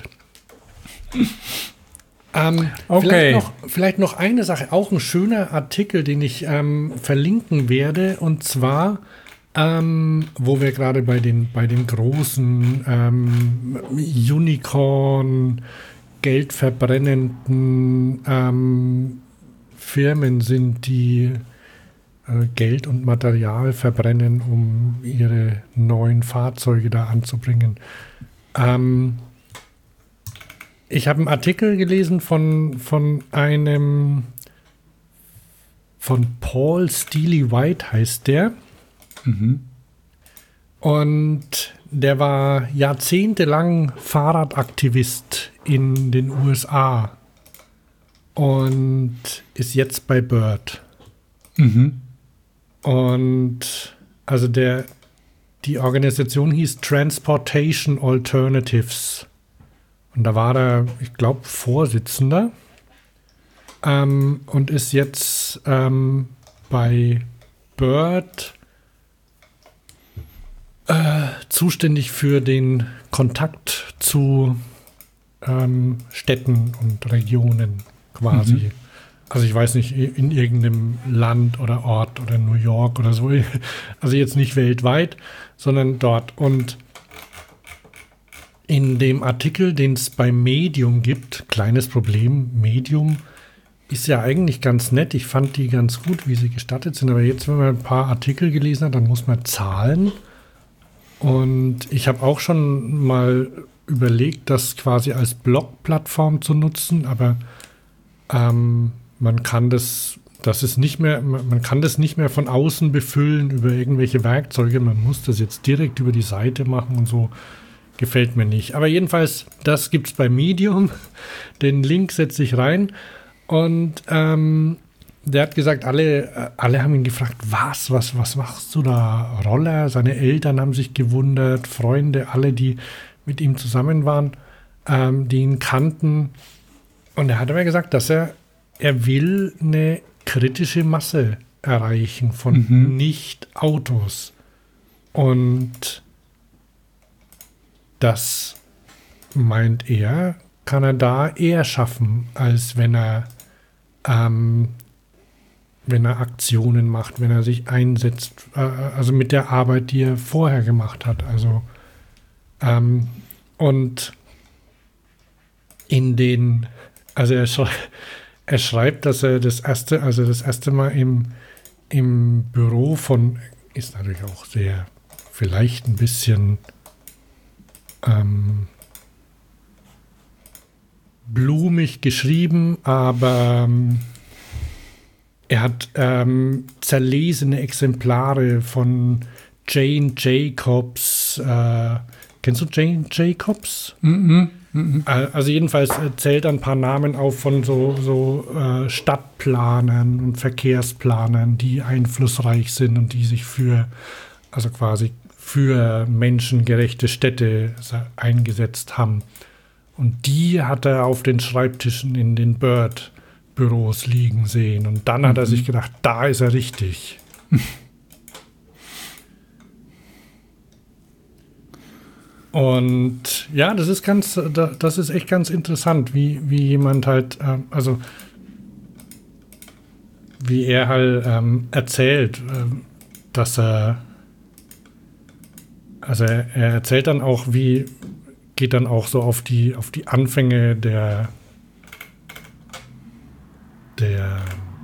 Ähm, Okay. vielleicht, noch, vielleicht noch eine Sache, auch ein schöner Artikel, den ich ähm, verlinken werde, und zwar, ähm, wo wir gerade bei den, bei den großen ähm, Unicorn, geldverbrennenden ähm, Firmen sind, die äh, Geld und Material verbrennen, um ihre neuen Fahrzeuge da anzubringen. Ähm, Ich habe einen Artikel gelesen von, von einem von Paul Steely White heißt der. Mhm. Und der war jahrzehntelang Fahrradaktivist in den U S A und ist jetzt bei Bird. Mhm. Und also der, die Organisation hieß Transportation Alternatives. Und da war er, ich glaube, Vorsitzender. Ähm, und ist jetzt ähm, bei Bird äh, zuständig für den Kontakt zu ähm, Städten und Regionen quasi. Mhm. Also ich weiß nicht, in irgendeinem Land oder Ort oder New York oder so. Also jetzt nicht weltweit, sondern dort. Und in dem Artikel, den es bei Medium gibt, kleines Problem, Medium ist ja eigentlich ganz nett. Ich fand die ganz gut, wie sie gestattet sind. Aber jetzt, wenn man ein paar Artikel gelesen hat, dann muss man zahlen. Und ich habe auch schon mal überlegt, das quasi als Blog-Plattform zu nutzen. Aber ähm, man kann das, das ist nicht mehr, man kann das nicht mehr von außen befüllen über irgendwelche Werkzeuge. Man muss das jetzt direkt über die Seite machen und so. Gefällt mir nicht. Aber jedenfalls, das gibt es bei Medium. Den Link setze ich rein. Und ähm, der hat gesagt, alle, alle haben ihn gefragt, was, was, was machst du da? Roller? Seine Eltern haben sich gewundert, Freunde, alle, die mit ihm zusammen waren, ähm, die ihn kannten. Und er hat aber gesagt, dass er, er will eine kritische Masse erreichen von mhm. Nicht-Autos. Und das meint er, kann er da eher schaffen, als wenn er ähm, wenn er Aktionen macht, wenn er sich einsetzt, äh, also mit der Arbeit, die er vorher gemacht hat. Also ähm, und in den, also er, schrei- er schreibt, dass er das erste, also das erste Mal im, im Büro von, ist natürlich auch sehr, vielleicht ein bisschen ähm, blumig geschrieben, aber ähm, er hat ähm, zerlesene Exemplare von Jane Jacobs. Äh, kennst du Jane Jacobs? Mhm. Mhm. Also jedenfalls zählt ein paar Namen auf von so, so äh, Stadtplanern und Verkehrsplanern, die einflussreich sind und die sich für, also quasi für menschengerechte Städte eingesetzt haben. Und die hat er auf den Schreibtischen in den Bird-Büros liegen sehen. Und dann mhm. hat er sich gedacht, da ist er richtig. Und ja, das ist ganz, das ist echt ganz interessant, wie, wie jemand halt, äh, also wie er halt ähm, erzählt, äh, dass er, also er, er erzählt dann auch, wie geht dann auch so auf die, auf die Anfänge der, der,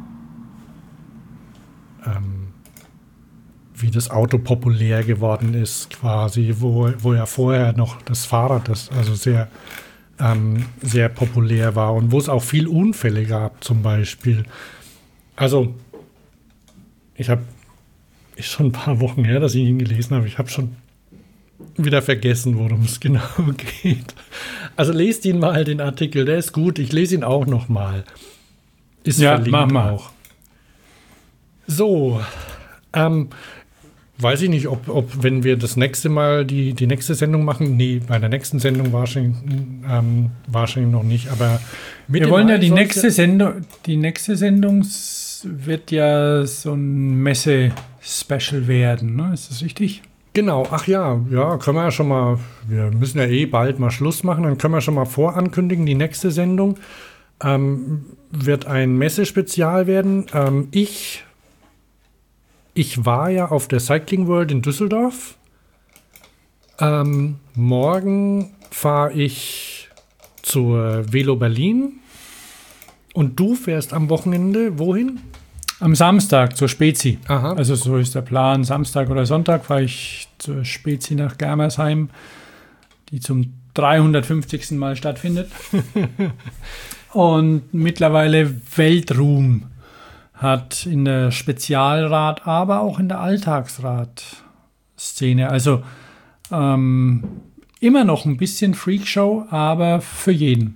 ähm, wie das Auto populär geworden ist, quasi, wo, wo ja vorher noch das Fahrrad, das also sehr, ähm, sehr populär war und wo es auch viel Unfälle gab, zum Beispiel. Also, ich habe, ist schon ein paar Wochen her, dass ich ihn gelesen habe, ich habe schon wieder vergessen, worum es genau geht. Also lest ihn mal, den Artikel, der ist gut. Ich lese ihn auch noch mal. Ist ja, verlinkt mach mal. auch. So, ähm, weiß ich nicht, ob, ob wenn wir das nächste Mal die, die nächste Sendung machen, nee, bei der nächsten Sendung wahrscheinlich, ähm, wahrscheinlich noch nicht, aber wir wollen ja die nächste Sendung, die nächste Sendung wird ja so ein Messe-Special werden, ne? Ist das richtig? Genau, ach ja, ja, können wir ja schon mal, wir müssen ja eh bald mal Schluss machen, dann können wir schon mal vorankündigen, die nächste Sendung ähm, wird ein Messespezial werden. Ähm, ich, ich war ja auf der Cycling World in Düsseldorf. Ähm, morgen fahre ich zur Velo Berlin und du fährst am Wochenende wohin? Am Samstag zur Spezi. Aha. Also so ist der Plan. Samstag oder Sonntag fahre ich zur Spezi nach Germersheim, die zum dreihundertfünfzigsten Mal stattfindet. Und mittlerweile Weltruhm hat in der Spezialrad, aber auch in der Alltagsrad-Szene. Also ähm, immer noch ein bisschen Freakshow, aber für jeden.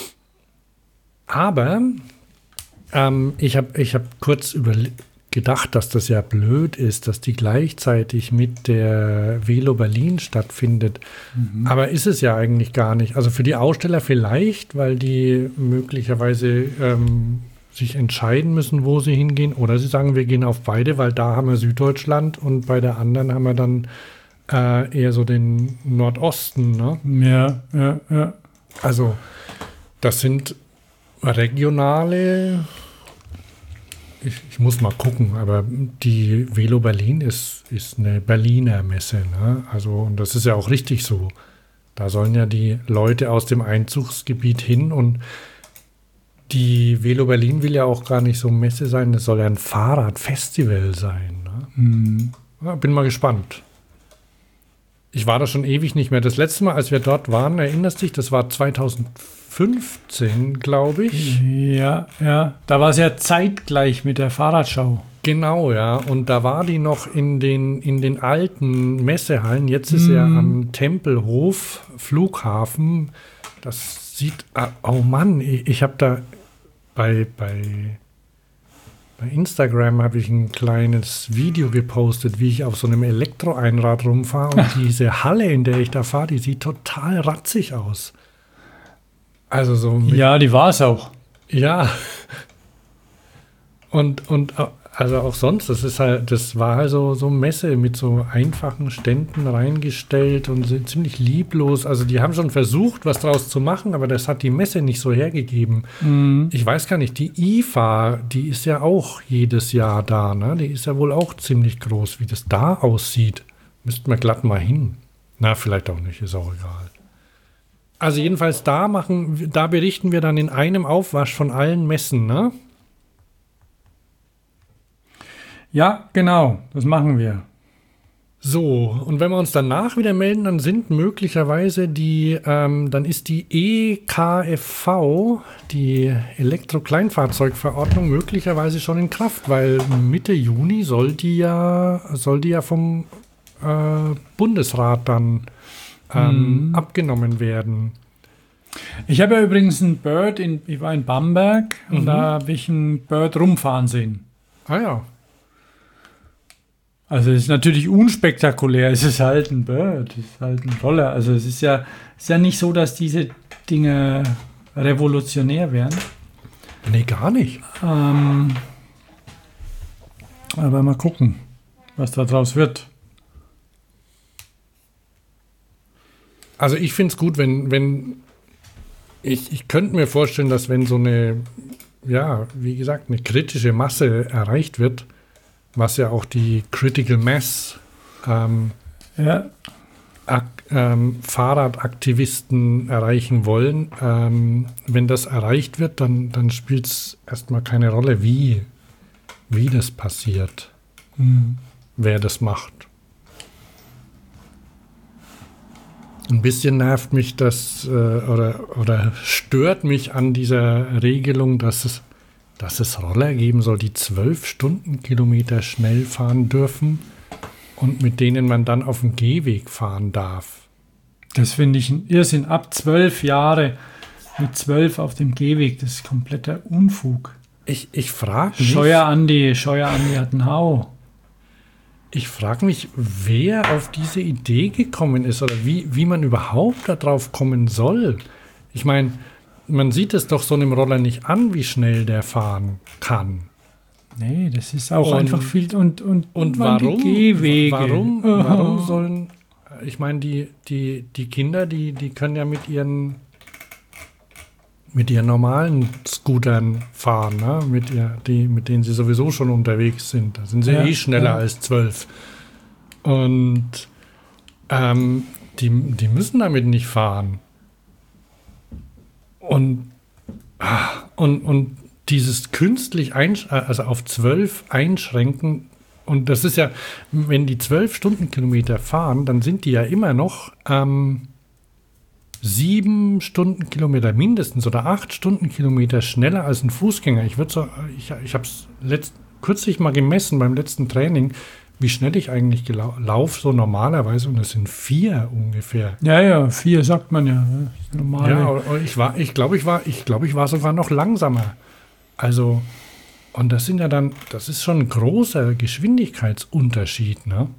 Aber ähm, ich habe ich hab kurz überlegt, gedacht, dass das ja blöd ist, dass die gleichzeitig mit der Velo Berlin stattfindet. Mhm. Aber ist es ja eigentlich gar nicht. Also für die Aussteller vielleicht, weil die möglicherweise ähm, sich entscheiden müssen, wo sie hingehen. Oder sie sagen, wir gehen auf beide, weil da haben wir Süddeutschland und bei der anderen haben wir dann äh, eher so den Nordosten. Ne? Ja, ja, ja. Also das sind regionale... Ich, ich muss mal gucken, aber die Velo Berlin ist, ist eine Berliner Messe. Ne? Also, und das ist ja auch richtig so. Da sollen ja die Leute aus dem Einzugsgebiet hin und die Velo Berlin will ja auch gar nicht so eine Messe sein, das soll ja ein Fahrradfestival sein. Ne? Mhm. Ja, bin mal gespannt. Ich war da schon ewig nicht mehr. Das letzte Mal, als wir dort waren, erinnerst dich, das war zweitausendfünfzehn, glaube ich. Ja, ja. Da war es ja zeitgleich mit der Fahrradschau. Genau, ja. Und da war die noch in den, in den alten Messehallen. Jetzt ist mm. er am Tempelhof, Flughafen. Das sieht, oh Mann, ich, ich habe da bei, bei, bei Instagram habe ich ein kleines Video gepostet, wie ich auf so einem Elektroeinrad rumfahre. Und diese Halle, in der ich da fahre, die sieht total ratzig aus. Also so mit, ja, die war es auch. Ja. Und, und also auch sonst, das ist halt, das war also so eine Messe mit so einfachen Ständen reingestellt und sind ziemlich lieblos. Also die haben schon versucht, was draus zu machen, aber das hat die Messe nicht so hergegeben. Mhm. Ich weiß gar nicht, die I F A, die ist ja auch jedes Jahr da, ne? Die ist ja wohl auch ziemlich groß. Wie das da aussieht, müssten wir glatt mal hin. Na, vielleicht auch nicht, ist auch egal. Also jedenfalls da machen, da berichten wir dann in einem Aufwasch von allen Messen, ne? Ja, genau, das machen wir. So, und wenn wir uns danach wieder melden, dann sind möglicherweise die, ähm, dann ist die E K F V, die Elektro-Kleinfahrzeugverordnung, möglicherweise schon in Kraft, weil Mitte Juni soll die ja, soll die ja vom äh, Bundesrat dann Ähm, mhm. abgenommen werden. Ich habe ja übrigens ein Bird, in, ich war in Bamberg mhm. und da habe ich ein Bird rumfahren sehen. Ah ja. Also es ist natürlich unspektakulär, es ist halt ein Bird, es ist halt ein Roller. Also es ist ja, es ist ja nicht so, dass diese Dinge revolutionär wären. Nee, gar nicht. Ähm, aber mal gucken, was da draus wird. Also ich finde es gut, wenn, wenn ich, ich könnte mir vorstellen, dass wenn so eine, ja, wie gesagt, eine kritische Masse erreicht wird, was ja auch die Critical Mass ähm, ja. ak, ähm, Fahrradaktivisten erreichen wollen, ähm, wenn das erreicht wird, dann, dann spielt es erstmal keine Rolle, wie, wie das passiert, mhm. wer das macht. Ein bisschen nervt mich das äh, oder, oder stört mich an dieser Regelung, dass es, dass es Roller geben soll, die zwölf Stundenkilometer schnell fahren dürfen und mit denen man dann auf dem Gehweg fahren darf. Das finde ich ein Irrsinn. Ab zwölf Jahre mit zwölf auf dem Gehweg, das ist kompletter Unfug. Ich, ich frage mich... Scheuer Andi, Scheuer Andi hat einen Hau. Ich frage mich, wer auf diese Idee gekommen ist oder wie, wie man überhaupt darauf kommen soll. Ich meine, man sieht es doch so einem Roller nicht an, wie schnell der fahren kann. Nee, das ist auch und, einfach viel. Und, und, und warum, Gehwege. warum, warum sollen, ich meine, die, die, die Kinder, die, die können ja mit ihren, mit ihren normalen Scootern fahren, ne? mit, ihr, die, mit denen sie sowieso schon unterwegs sind. Da sind sie ja, eh schneller ja. als zwölf. Und ähm, die, die müssen damit nicht fahren. Und, und, und dieses künstlich einsch- also auf zwölf einschränken, und das ist ja, wenn die zwölf Stundenkilometer fahren, dann sind die ja immer noch ähm, sieben Stundenkilometer mindestens oder acht Stundenkilometer schneller als ein Fußgänger. Ich würde so, ich, ich habe es kürzlich mal gemessen beim letzten Training, wie schnell ich eigentlich gelau- laufe, so normalerweise, und das sind vier ungefähr. Ja, ja, vier sagt man ja. Normal. Ja, und ich war, ich glaube, ich war, ich glaube, ich war sogar noch langsamer. Also, und das sind ja dann, das ist schon ein großer Geschwindigkeitsunterschied, ne?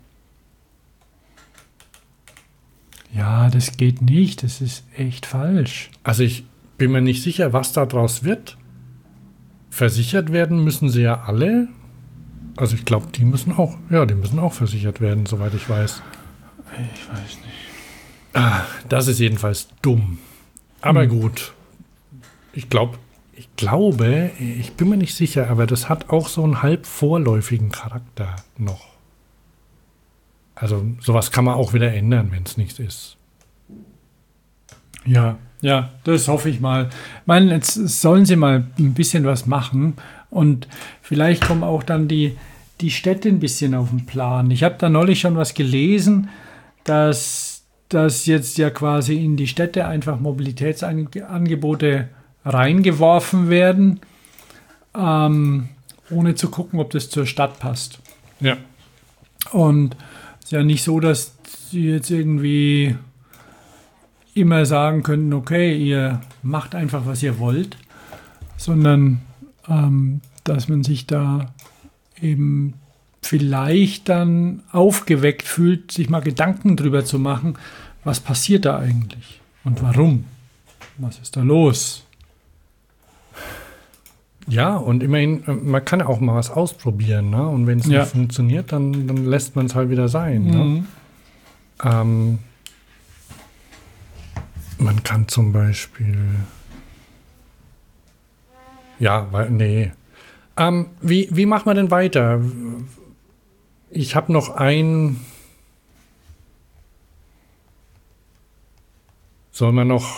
Ja, das geht nicht. Das ist echt falsch. Also ich bin mir nicht sicher, was da draus wird. Versichert werden müssen sie ja alle. Also ich glaube, die müssen auch, ja, die müssen auch versichert werden, soweit ich weiß. Ich weiß nicht. Ah, das ist jedenfalls dumm. Aber Hm. gut. Ich glaube, ich glaube, ich bin mir nicht sicher, aber das hat auch so einen halb vorläufigen Charakter noch. Also sowas kann man auch wieder ändern, wenn es nichts ist. Ja, ja, das hoffe ich mal. Ich meine, jetzt sollen sie mal ein bisschen was machen und vielleicht kommen auch dann die, die Städte ein bisschen auf den Plan. Ich habe da neulich schon was gelesen, dass, dass jetzt ja quasi in die Städte einfach Mobilitätsangebote reingeworfen werden, ähm, ohne zu gucken, ob das zur Stadt passt. Ja. Und es ist ja nicht so, dass sie jetzt irgendwie immer sagen könnten, okay, ihr macht einfach, was ihr wollt, sondern ähm, dass man sich da eben vielleicht dann aufgeweckt fühlt, sich mal Gedanken drüber zu machen, was passiert da eigentlich und warum? Was ist da los? Ja, und immerhin, man kann ja auch mal was ausprobieren, ne? Und wenn es Ja. nicht funktioniert, dann, dann lässt man es halt wieder sein. Ne? Mhm. Ähm, man kann zum Beispiel. Ja, weil, nee. Ähm, wie, wie machen wir denn weiter? Ich habe noch ein. Sollen wir noch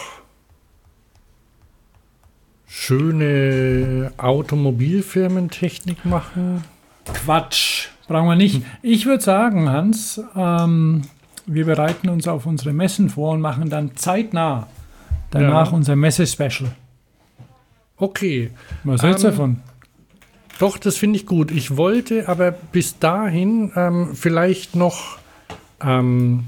schöne Automobilfirmentechnik machen? Quatsch, brauchen wir nicht. Ich würde sagen, Hans, ähm, wir bereiten uns auf unsere Messen vor und machen dann zeitnah danach Ja. unser Messe-Special. Okay. Was hältst du Ähm, davon? Doch, das finde ich gut. Ich wollte aber bis dahin ähm, vielleicht noch ähm,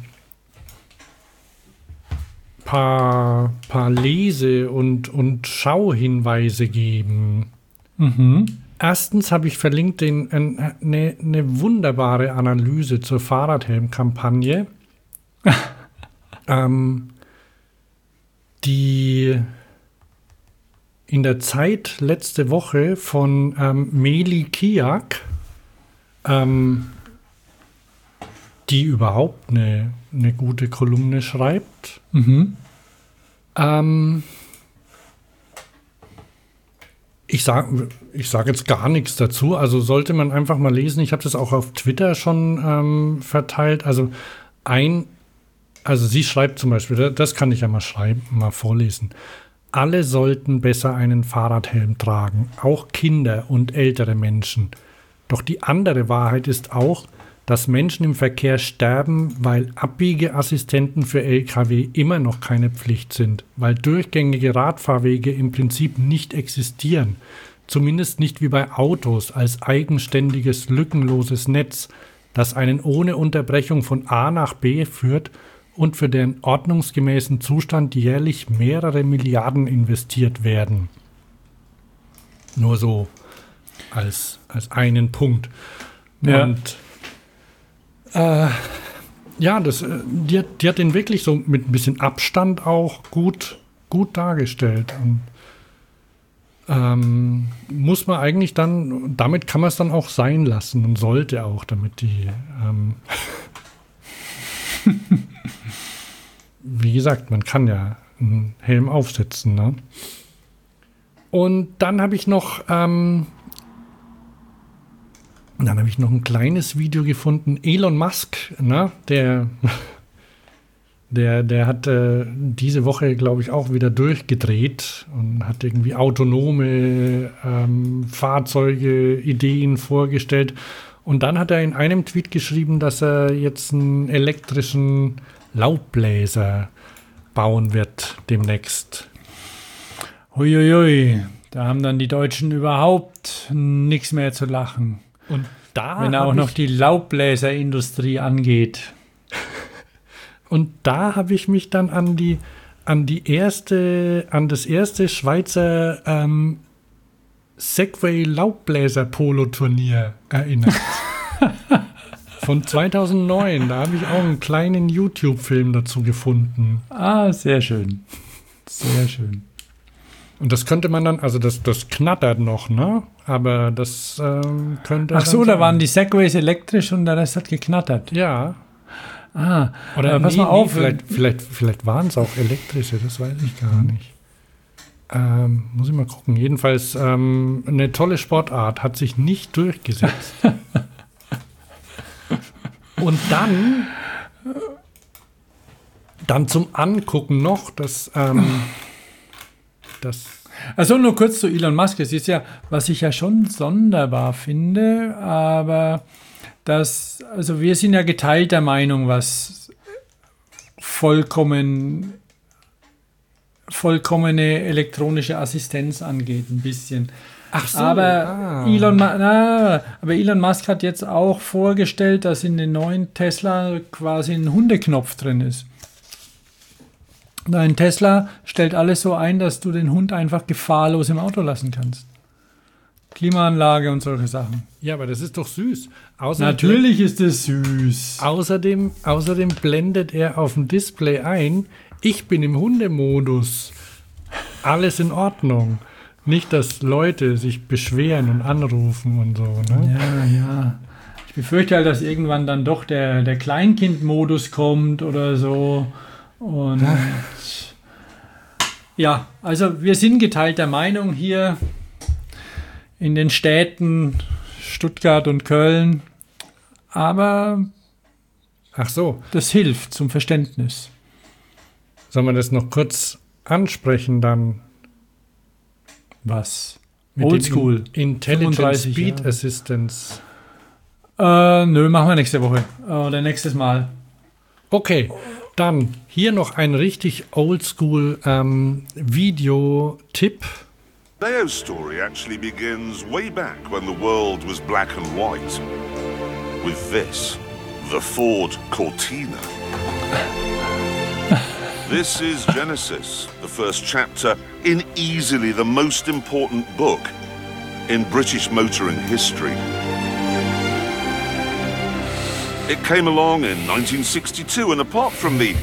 paar, paar Lese- und, und Schauhinweise geben. Mhm. Erstens habe ich verlinkt den, eine äh, ne wunderbare Analyse zur Fahrradhelm-Kampagne, ähm, die in der Zeit letzte Woche von ähm, Meli Kiak, ähm, die überhaupt eine, eine gute Kolumne schreibt. Mhm. Ähm, ich sage ich sag jetzt gar nichts dazu. Also sollte man einfach mal lesen. Ich habe das auch auf Twitter schon ähm, verteilt. Also ein, also sie schreibt zum Beispiel, das kann ich ja mal schreiben, mal vorlesen. Alle sollten besser einen Fahrradhelm tragen, auch Kinder und ältere Menschen. Doch die andere Wahrheit ist auch, dass Menschen im Verkehr sterben, weil Abbiegeassistenten für L K W immer noch keine Pflicht sind, weil durchgängige Radfahrwege im Prinzip nicht existieren, zumindest nicht wie bei Autos als eigenständiges, lückenloses Netz, das einen ohne Unterbrechung von A nach B führt und für deren ordnungsgemäßen Zustand jährlich mehrere Milliarden investiert werden. Nur so als, als einen Punkt. Ja. Und äh, ja, das, äh, die, hat- die hat den wirklich so mit ein bisschen Abstand auch gut, gut dargestellt. Und ähm, muss man eigentlich dann, damit kann man es dann auch sein lassen und sollte auch, damit die ähm, wie gesagt, man kann ja einen Helm aufsetzen. Ne? Und dann habe ich noch, ähm, dann habe ich noch ein kleines Video gefunden. Elon Musk, ne? der, der, der hat äh, diese Woche, glaube ich, auch wieder durchgedreht und hat irgendwie autonome ähm, Fahrzeuge, Ideen vorgestellt. Und dann hat er in einem Tweet geschrieben, dass er jetzt einen elektrischen Laubbläser bauen wird demnächst. Huiuiui, da haben dann die Deutschen überhaupt nichts mehr zu lachen. Und da Wenn auch noch die Laubbläserindustrie angeht. Und da habe ich mich dann an die, an die erste, an das erste Schweizer ähm, Segway-Laubbläser-Polo-Turnier erinnert. Von zweitausendneun. Da habe ich auch einen kleinen YouTube-Film dazu gefunden. Ah, sehr schön. Sehr schön. Und das könnte man dann, also das, das knattert noch, ne? Aber das ähm, könnte. Ach so, da waren die Segways elektrisch und der Rest hat geknattert. Ja. Ah, oder äh, pass nee, mal auf. Nee, vielleicht vielleicht, vielleicht waren es auch elektrische, das weiß ich gar nicht. Ähm, muss ich mal gucken. Jedenfalls ähm, eine tolle Sportart, hat sich nicht durchgesetzt. Und dann, dann zum Angucken noch, dass ähm, das. Also nur kurz zu Elon Musk. Es ist ja, was ich ja schon sonderbar finde, aber das, also wir sind ja geteilter Meinung, was vollkommen, vollkommene elektronische Assistenz angeht, ein bisschen. Ach so, aber, ah. Elon, na, aber Elon Musk hat jetzt auch vorgestellt, dass in den neuen Tesla quasi ein Hundeknopf drin ist. Dein Tesla stellt alles so ein, dass du den Hund einfach gefahrlos im Auto lassen kannst. Klimaanlage und solche Sachen. Ja, aber das ist doch süß. Außerdem, Natürlich ist es süß. Außerdem, außerdem blendet er auf dem Display ein, ich bin im Hundemodus. Alles in Ordnung. Nicht, dass Leute sich beschweren und anrufen und so. Ne? Ja, ja. Ich befürchte halt, dass irgendwann dann doch der, der Kleinkind-Modus kommt oder so. Und ja, also wir sind geteilter Meinung hier in den Städten Stuttgart und Köln. Aber ach so, das hilft zum Verständnis. Sollen wir das noch kurz ansprechen dann? Was? Mit Oldschool. In Intelligent Speed Jahre. Assistance. Äh, nö, machen wir nächste Woche. Oder nächstes Mal. Okay, dann hier noch ein richtig oldschool ähm, Video-Tipp. Leo's story actually begins way back when the world was black and white. With this, the Ford Cortina. This is Genesis, the first chapter in easily the most important book in British motoring history. It came along in nineteen sixty-two and apart from the...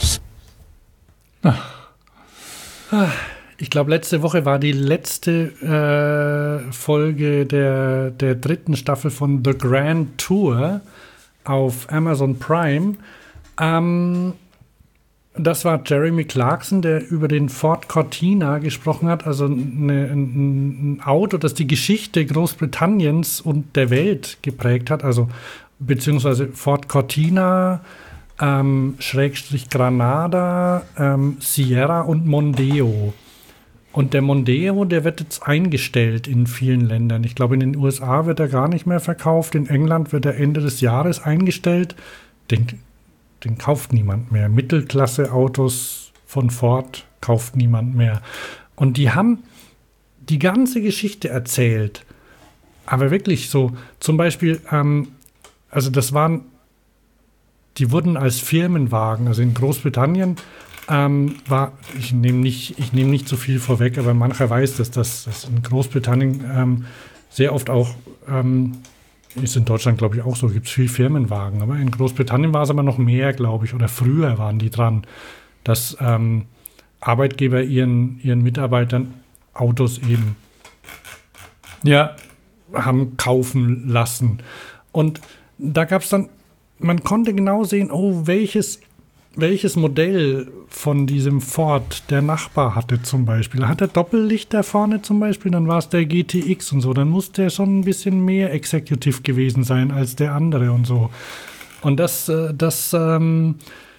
Ich glaube, letzte Woche war die letzte äh, Folge der, der dritten Staffel von The Grand Tour auf Amazon Prime. Ähm, das war Jeremy Clarkson, der über den Ford Cortina gesprochen hat, also eine, ein, ein Auto, das die Geschichte Großbritanniens und der Welt geprägt hat, also beziehungsweise Ford Cortina, ähm, Schrägstrich Granada, ähm, Sierra und Mondeo. Und der Mondeo, der wird jetzt eingestellt in vielen Ländern. Ich glaube, in den U S A wird er gar nicht mehr verkauft. In England wird er Ende des Jahres eingestellt. Den, den kauft niemand mehr. Mittelklasse-Autos von Ford kauft niemand mehr. Und die haben die ganze Geschichte erzählt. Aber wirklich so, zum Beispiel, ähm, also das waren, die wurden als Firmenwagen, also in Großbritannien, Ähm, war, ich nehme nicht, ich nehme nicht so viel vorweg, aber mancher weiß, dass das dass in Großbritannien ähm, sehr oft auch, ähm, ist in Deutschland glaube ich auch so, gibt es viel Firmenwagen, aber in Großbritannien war es aber noch mehr, glaube ich, oder früher waren die dran, dass ähm, Arbeitgeber ihren, ihren Mitarbeitern Autos eben ja, haben kaufen lassen. Und da gab es dann, man konnte genau sehen, oh, welches welches Modell von diesem Ford der Nachbar hatte zum Beispiel. Hat er Doppellichter vorne zum Beispiel, dann war es der G T X und so. Dann muss der schon ein bisschen mehr Executive gewesen sein als der andere und so. Und das, das ähm,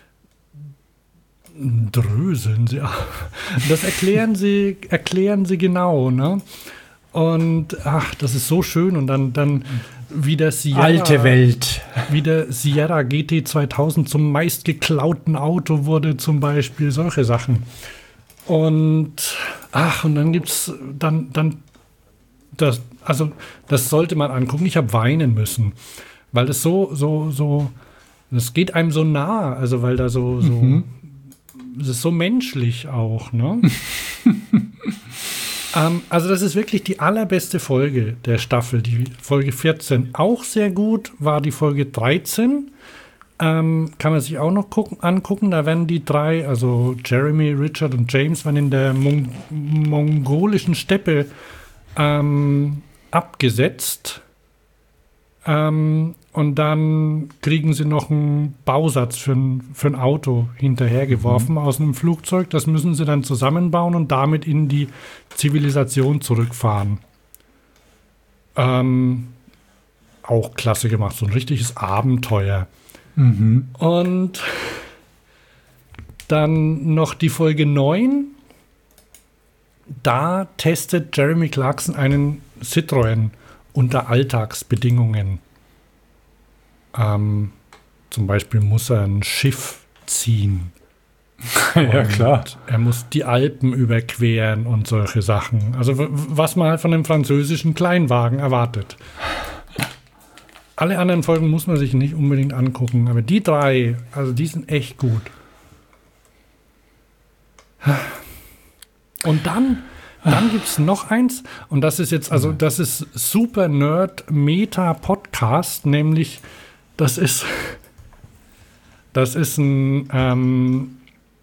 dröseln sie, das erklären sie, erklären sie genau, ne? Und ach, das ist so schön. Und dann, dann wie der Sierra, Alte Welt. wie der Sierra G T zweitausend zum meistgeklauten Auto wurde, zum Beispiel, solche Sachen. Und ach, und dann gibt's dann, dann das, also das sollte man angucken. Ich habe weinen müssen, weil das so, so, so, das geht einem so nah, also weil da so, so, mhm. es ist so menschlich auch, ne? ähm, also das ist wirklich die allerbeste Folge der Staffel, die Folge vierzehn. Auch sehr gut war die Folge dreizehn. Ähm, kann man sich auch noch gucken, angucken. Da werden die drei, also Jeremy, Richard und James, werden in der Mon- mongolischen Steppe ähm, abgesetzt. Ähm, und dann kriegen sie noch einen Bausatz für ein, für ein Auto hinterhergeworfen mhm. aus einem Flugzeug. Das müssen sie dann zusammenbauen und damit in die Zivilisation zurückfahren. Ähm, auch klasse gemacht, so ein richtiges Abenteuer. Mhm. Und dann noch die Folge neun. Da testet Jeremy Clarkson einen Citroën unter Alltagsbedingungen. Ähm, zum Beispiel muss er ein Schiff ziehen. Ja, klar. Er muss die Alpen überqueren und solche Sachen. Also w- was man halt von einem französischen Kleinwagen erwartet. Alle anderen Folgen muss man sich nicht unbedingt angucken, aber die drei, also die sind echt gut. Und dann, dann gibt es noch eins, und das ist jetzt, also das ist Super Nerd Meta Podcast, nämlich das ist, das ist ein ähm,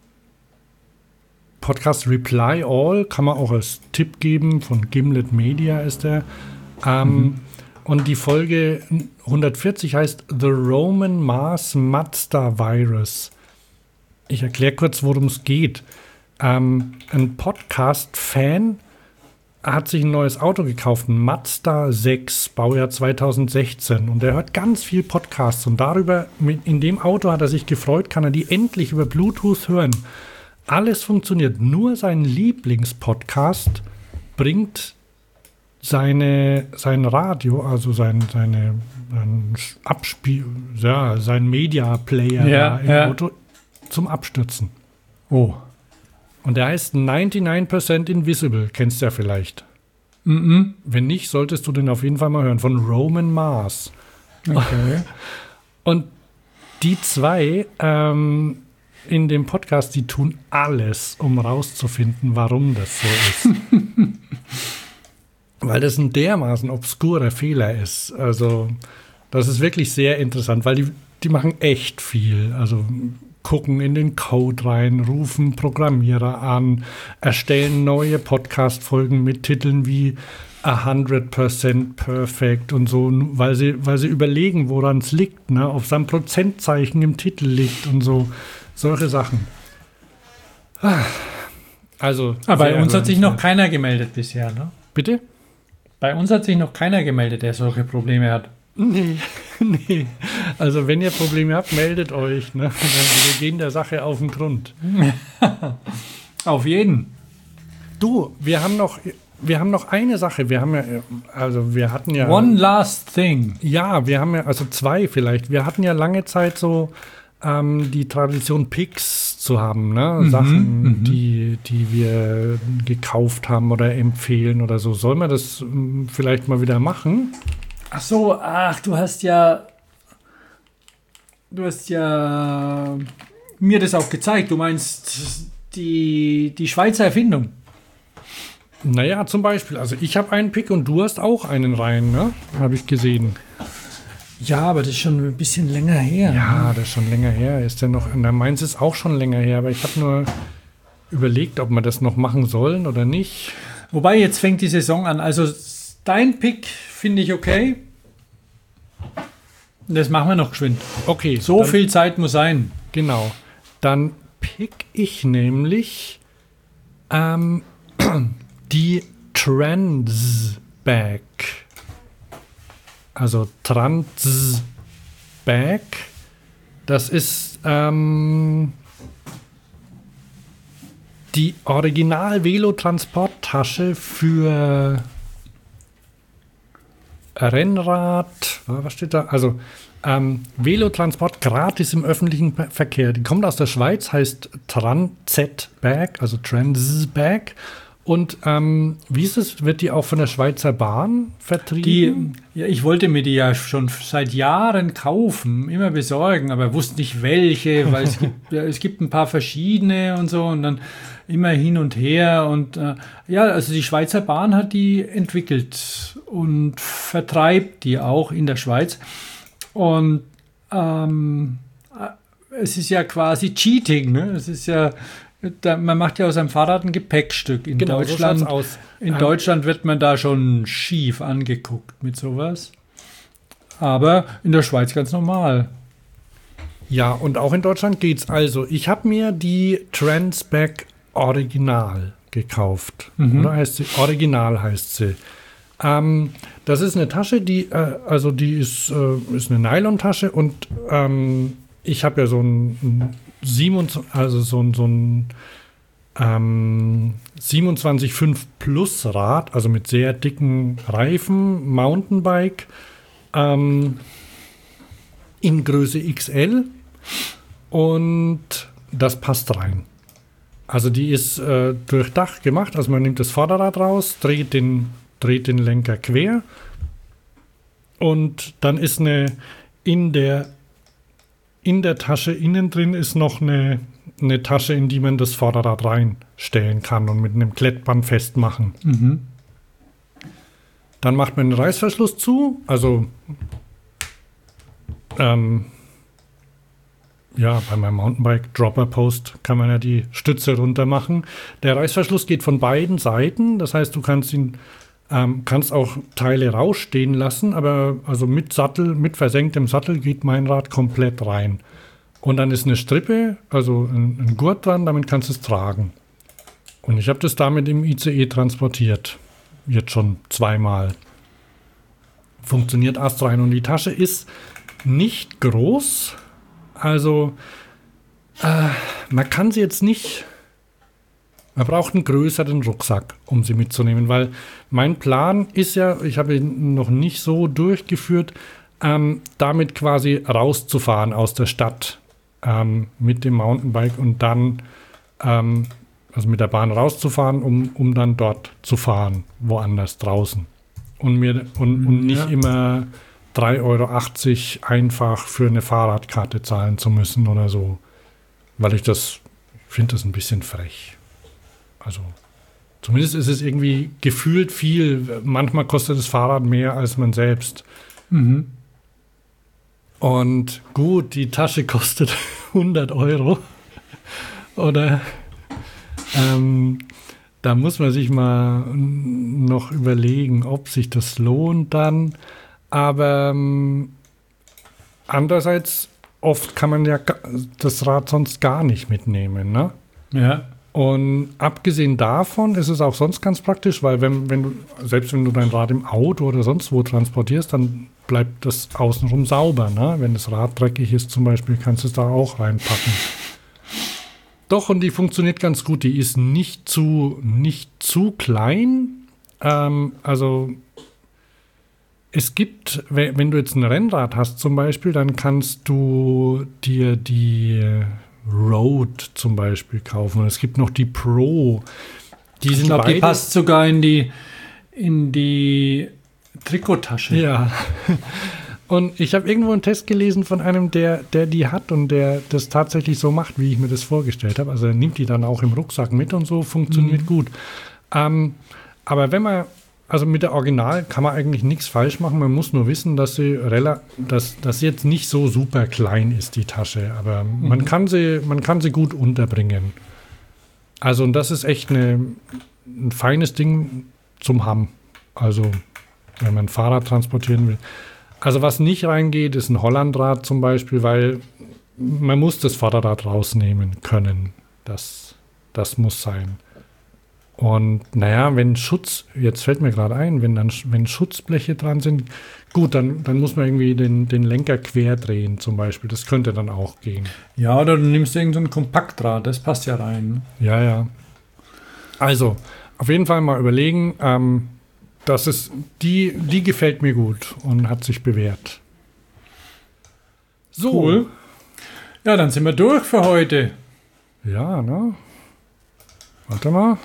Podcast Reply All, kann man auch als Tipp geben, von Gimlet Media ist der. Ähm, mhm. Und die Folge hundertvierzig heißt The Roman Mars Mazda Virus. Ich erkläre kurz, worum es geht. Ähm, ein Podcast-Fan hat sich ein neues Auto gekauft, ein Mazda sechs, Baujahr zweitausendsechzehn. Und er hört ganz viel Podcasts. Und darüber, in dem Auto hat er sich gefreut, kann er die endlich über Bluetooth hören. Alles funktioniert. Nur sein Lieblingspodcast bringt seine, sein Radio, also sein, seine, sein Abspiel, ja, sein Media-Player ja, im ja. Auto zum Abstürzen. Oh. Und der heißt neunundneunzig Prozent Invisible, kennst du ja vielleicht. Mhm. Wenn nicht, solltest du den auf jeden Fall mal hören, von Roman Mars. Okay. Und die zwei ähm, in dem Podcast, die tun alles, um rauszufinden, warum das so ist. Weil das ein dermaßen obskurer Fehler ist. Also das ist wirklich sehr interessant, weil die, die machen echt viel. Also gucken in den Code rein, rufen Programmierer an, erstellen neue Podcast-Folgen mit Titeln wie hundert Prozent Perfect und so, weil sie, weil sie überlegen, woran es liegt, ne? Ob es ein Prozentzeichen im Titel liegt und so, solche Sachen. Also, aber bei uns hat sich noch keiner gemeldet bisher, ne? Bitte? Bei uns hat sich noch keiner gemeldet, der solche Probleme hat. Nee, nee. Also wenn ihr Probleme habt, meldet euch. Ne? Wir gehen der Sache auf den Grund. Auf jeden. Du, wir haben noch, wir haben noch eine Sache. Wir haben ja, also wir hatten ja. One last thing. Ja, wir haben ja, also zwei vielleicht. Wir hatten ja lange Zeit so ähm, die Tradition, Picks zu haben, ne? Mhm, Sachen, mhm. die, die wir gekauft haben oder empfehlen oder so. Sollen wir das ähm, vielleicht mal wieder machen? Ach so, ach, du hast ja, du hast ja mir das auch gezeigt. Du meinst die, die Schweizer Erfindung. Naja, zum Beispiel. Also ich habe einen Pick und du hast auch einen rein, ne? Habe ich gesehen. Ja, aber das ist schon ein bisschen länger her. Ja, das ist schon länger her. Ist ja noch, na, meins ist auch schon länger her, aber ich habe nur überlegt, ob wir das noch machen sollen oder nicht. Wobei, jetzt fängt die Saison an. Also dein Pick finde ich okay. Das machen wir noch geschwind. Okay. So dann, viel Zeit muss sein. Genau. Dann pick ich nämlich ähm, die Transbag. Also Transbag. Das ist ähm, die Original-Velo-Transporttasche für Rennrad, was steht da? Also ähm, Velotransport gratis im öffentlichen Verkehr. Die kommt aus der Schweiz, heißt Transbag, also Transbag. Und ähm, wie ist es? Wird die auch von der Schweizer Bahn vertrieben? Die, ja, ich wollte mir die ja schon seit Jahren kaufen, immer besorgen, aber wusste nicht welche, weil es gibt, ja, es gibt ein paar verschiedene und so und dann immer hin und her. Und äh, ja, also die Schweizer Bahn hat die entwickelt und vertreibt die auch in der Schweiz. Und ähm, es ist ja quasi Cheating, ne? Es ist ja Da, man macht ja aus einem Fahrrad ein Gepäckstück. In, genau, Deutschland, so aus. in ähm, Deutschland wird man da schon schief angeguckt mit sowas. Aber in der Schweiz ganz normal. Ja, und auch in Deutschland geht's. Also, ich habe mir die Transbag Original gekauft. Mhm. Oder heißt sie? Original heißt sie. Ähm, das ist eine Tasche, die, äh, also die ist, äh, ist eine Nylon-Tasche und ähm, ich habe ja so ein, ein siebenundzwanzig, also so ein, so ein ähm, siebenundzwanzig Komma fünf Plus Rad, also mit sehr dicken Reifen, Mountainbike, ähm, in Größe X L und das passt rein. Also die ist äh, durchdacht gemacht, also man nimmt das Vorderrad raus, dreht den, dreht den Lenker quer und dann ist eine in der In der Tasche innen drin ist noch eine, eine Tasche, in die man das Vorderrad reinstellen kann und mit einem Klettband festmachen. Mhm. Dann macht man den Reißverschluss zu, also ähm, ja, bei meinem Mountainbike Dropper Post kann man ja die Stütze runter machen. Der Reißverschluss geht von beiden Seiten, das heißt, du kannst ihn Ähm, kannst auch Teile rausstehen lassen, aber also mit Sattel, mit versenktem Sattel geht mein Rad komplett rein. Und dann ist eine Strippe, also ein, ein Gurt dran, damit kannst du es tragen. Und ich habe das damit im I C E transportiert. Jetzt schon zweimal. Funktioniert astrein. Und die Tasche ist nicht groß. Also äh, man kann sie jetzt nicht... Man braucht einen größeren Rucksack, um sie mitzunehmen, weil mein Plan ist ja, ich habe ihn noch nicht so durchgeführt, ähm, damit quasi rauszufahren aus der Stadt ähm, mit dem Mountainbike und dann, ähm, also mit der Bahn rauszufahren, um, um dann dort zu fahren, woanders draußen. Und, mir, und, und nicht ja. immer drei Euro achtzig einfach für eine Fahrradkarte zahlen zu müssen oder so, weil ich das, ich finde das ein bisschen frech. Also zumindest ist es irgendwie gefühlt viel. Manchmal kostet das Fahrrad mehr als man selbst. Mhm. Und gut, die Tasche kostet hundert Euro. Oder ähm, da muss man sich mal noch überlegen, ob sich das lohnt dann. Aber ähm, andererseits, oft kann man ja das Rad sonst gar nicht mitnehmen, ne? Ja. Und abgesehen davon ist es auch sonst ganz praktisch, weil wenn, wenn du, selbst wenn du dein Rad im Auto oder sonst wo transportierst, dann bleibt das außenrum sauber, ne? Wenn das Rad dreckig ist zum Beispiel, kannst du es da auch reinpacken. Doch, und die funktioniert ganz gut. Die ist nicht zu, nicht zu klein. Ähm, also es gibt, wenn du jetzt ein Rennrad hast zum Beispiel, dann kannst du dir die Road zum Beispiel kaufen. Und es gibt noch die Pro. Die sind ich glaube, die beide, passt sogar in die, in die Trikottasche. Ja. Und ich habe irgendwo einen Test gelesen von einem, der, der die hat und der das tatsächlich so macht, wie ich mir das vorgestellt habe. Also er nimmt die dann auch im Rucksack mit und so, funktioniert mhm. gut. Ähm, aber wenn man, also mit der Original kann man eigentlich nichts falsch machen. Man muss nur wissen, dass sie, rela- dass, dass sie jetzt nicht so super klein ist, die Tasche. Aber mhm. man kann sie, man kann sie gut unterbringen. Also und das ist echt eine, ein feines Ding zum Haben. Also wenn man ein Fahrrad transportieren will. Also was nicht reingeht, ist ein Hollandrad zum Beispiel, weil man muss das Vorderrad rausnehmen können. Das, das muss sein. Und naja, wenn Schutz, jetzt fällt mir gerade ein, wenn dann wenn Schutzbleche dran sind, gut, dann, dann muss man irgendwie den, den Lenker quer drehen zum Beispiel. Das könnte dann auch gehen. Ja, oder du nimmst irgendein so Kompaktrad, das passt ja rein. Ja, ja. Also, auf jeden Fall mal überlegen, ähm, das ist, die, die gefällt mir gut und hat sich bewährt. So. Cool. Ja, dann sind wir durch für heute. Ja, ne? Warte mal.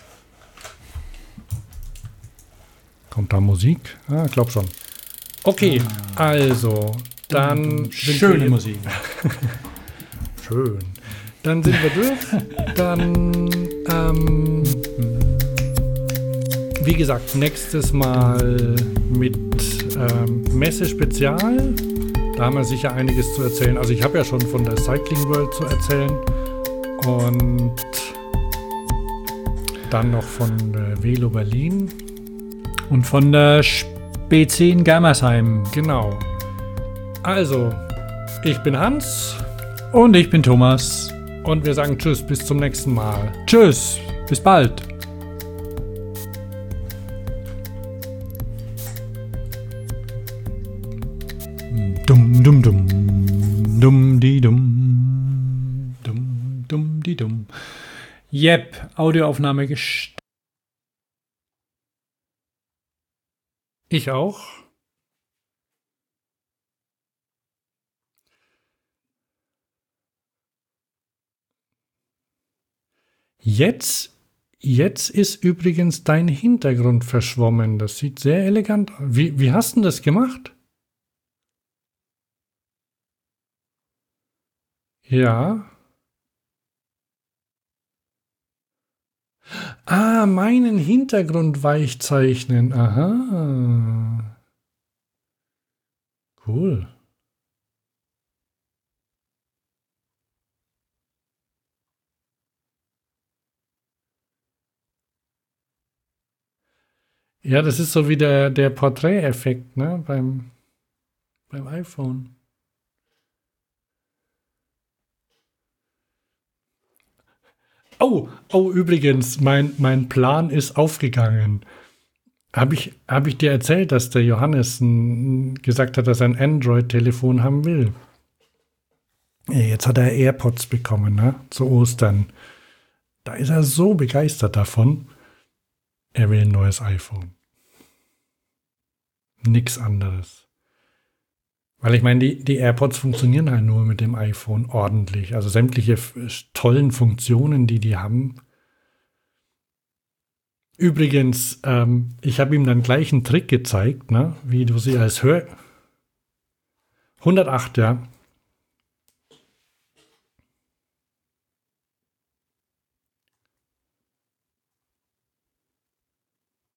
Kommt da Musik? Ah, ich glaube schon. Okay, ah. also, dann... Schöne Musik. Schön. Dann sind wir durch. Dann, ähm, wie gesagt, nächstes Mal mit ähm, Messe-Spezial. Da haben wir sicher einiges zu erzählen. Also ich habe ja schon von der Cycling World zu erzählen. Und dann noch von äh, Velo Berlin. Und von der Spezi in Germersheim. Genau. Also, ich bin Hans. Und ich bin Thomas. Und wir sagen Tschüss, bis zum nächsten Mal. Tschüss, bis bald. Dum dum dum. Dum di dum. Dum dum di dum. Jep, Audioaufnahme gestartet. Ich auch. Jetzt, jetzt ist übrigens dein Hintergrund verschwommen. Das sieht sehr elegant aus. Wie, wie hast du das gemacht? Ja. Ah, meinen Hintergrund weichzeichnen. Aha. Cool. Ja, das ist so wie der, der Porträteffekt, ne, beim, beim iPhone. Oh, oh, übrigens, mein, mein Plan ist aufgegangen. Habe ich, hab ich dir erzählt, dass der Johannes n, gesagt hat, dass er ein Android-Telefon haben will? Ja, jetzt hat er AirPods bekommen, ne, zu Ostern. Da ist er so begeistert davon. Er will ein neues iPhone. Nix anderes. Weil ich meine, die, die AirPods funktionieren halt nur mit dem iPhone ordentlich. Also sämtliche f- tollen Funktionen, die die haben. Übrigens, ähm, ich habe ihm dann gleich einen Trick gezeigt, ne? Wie du sie als Hör... hundertacht, ja.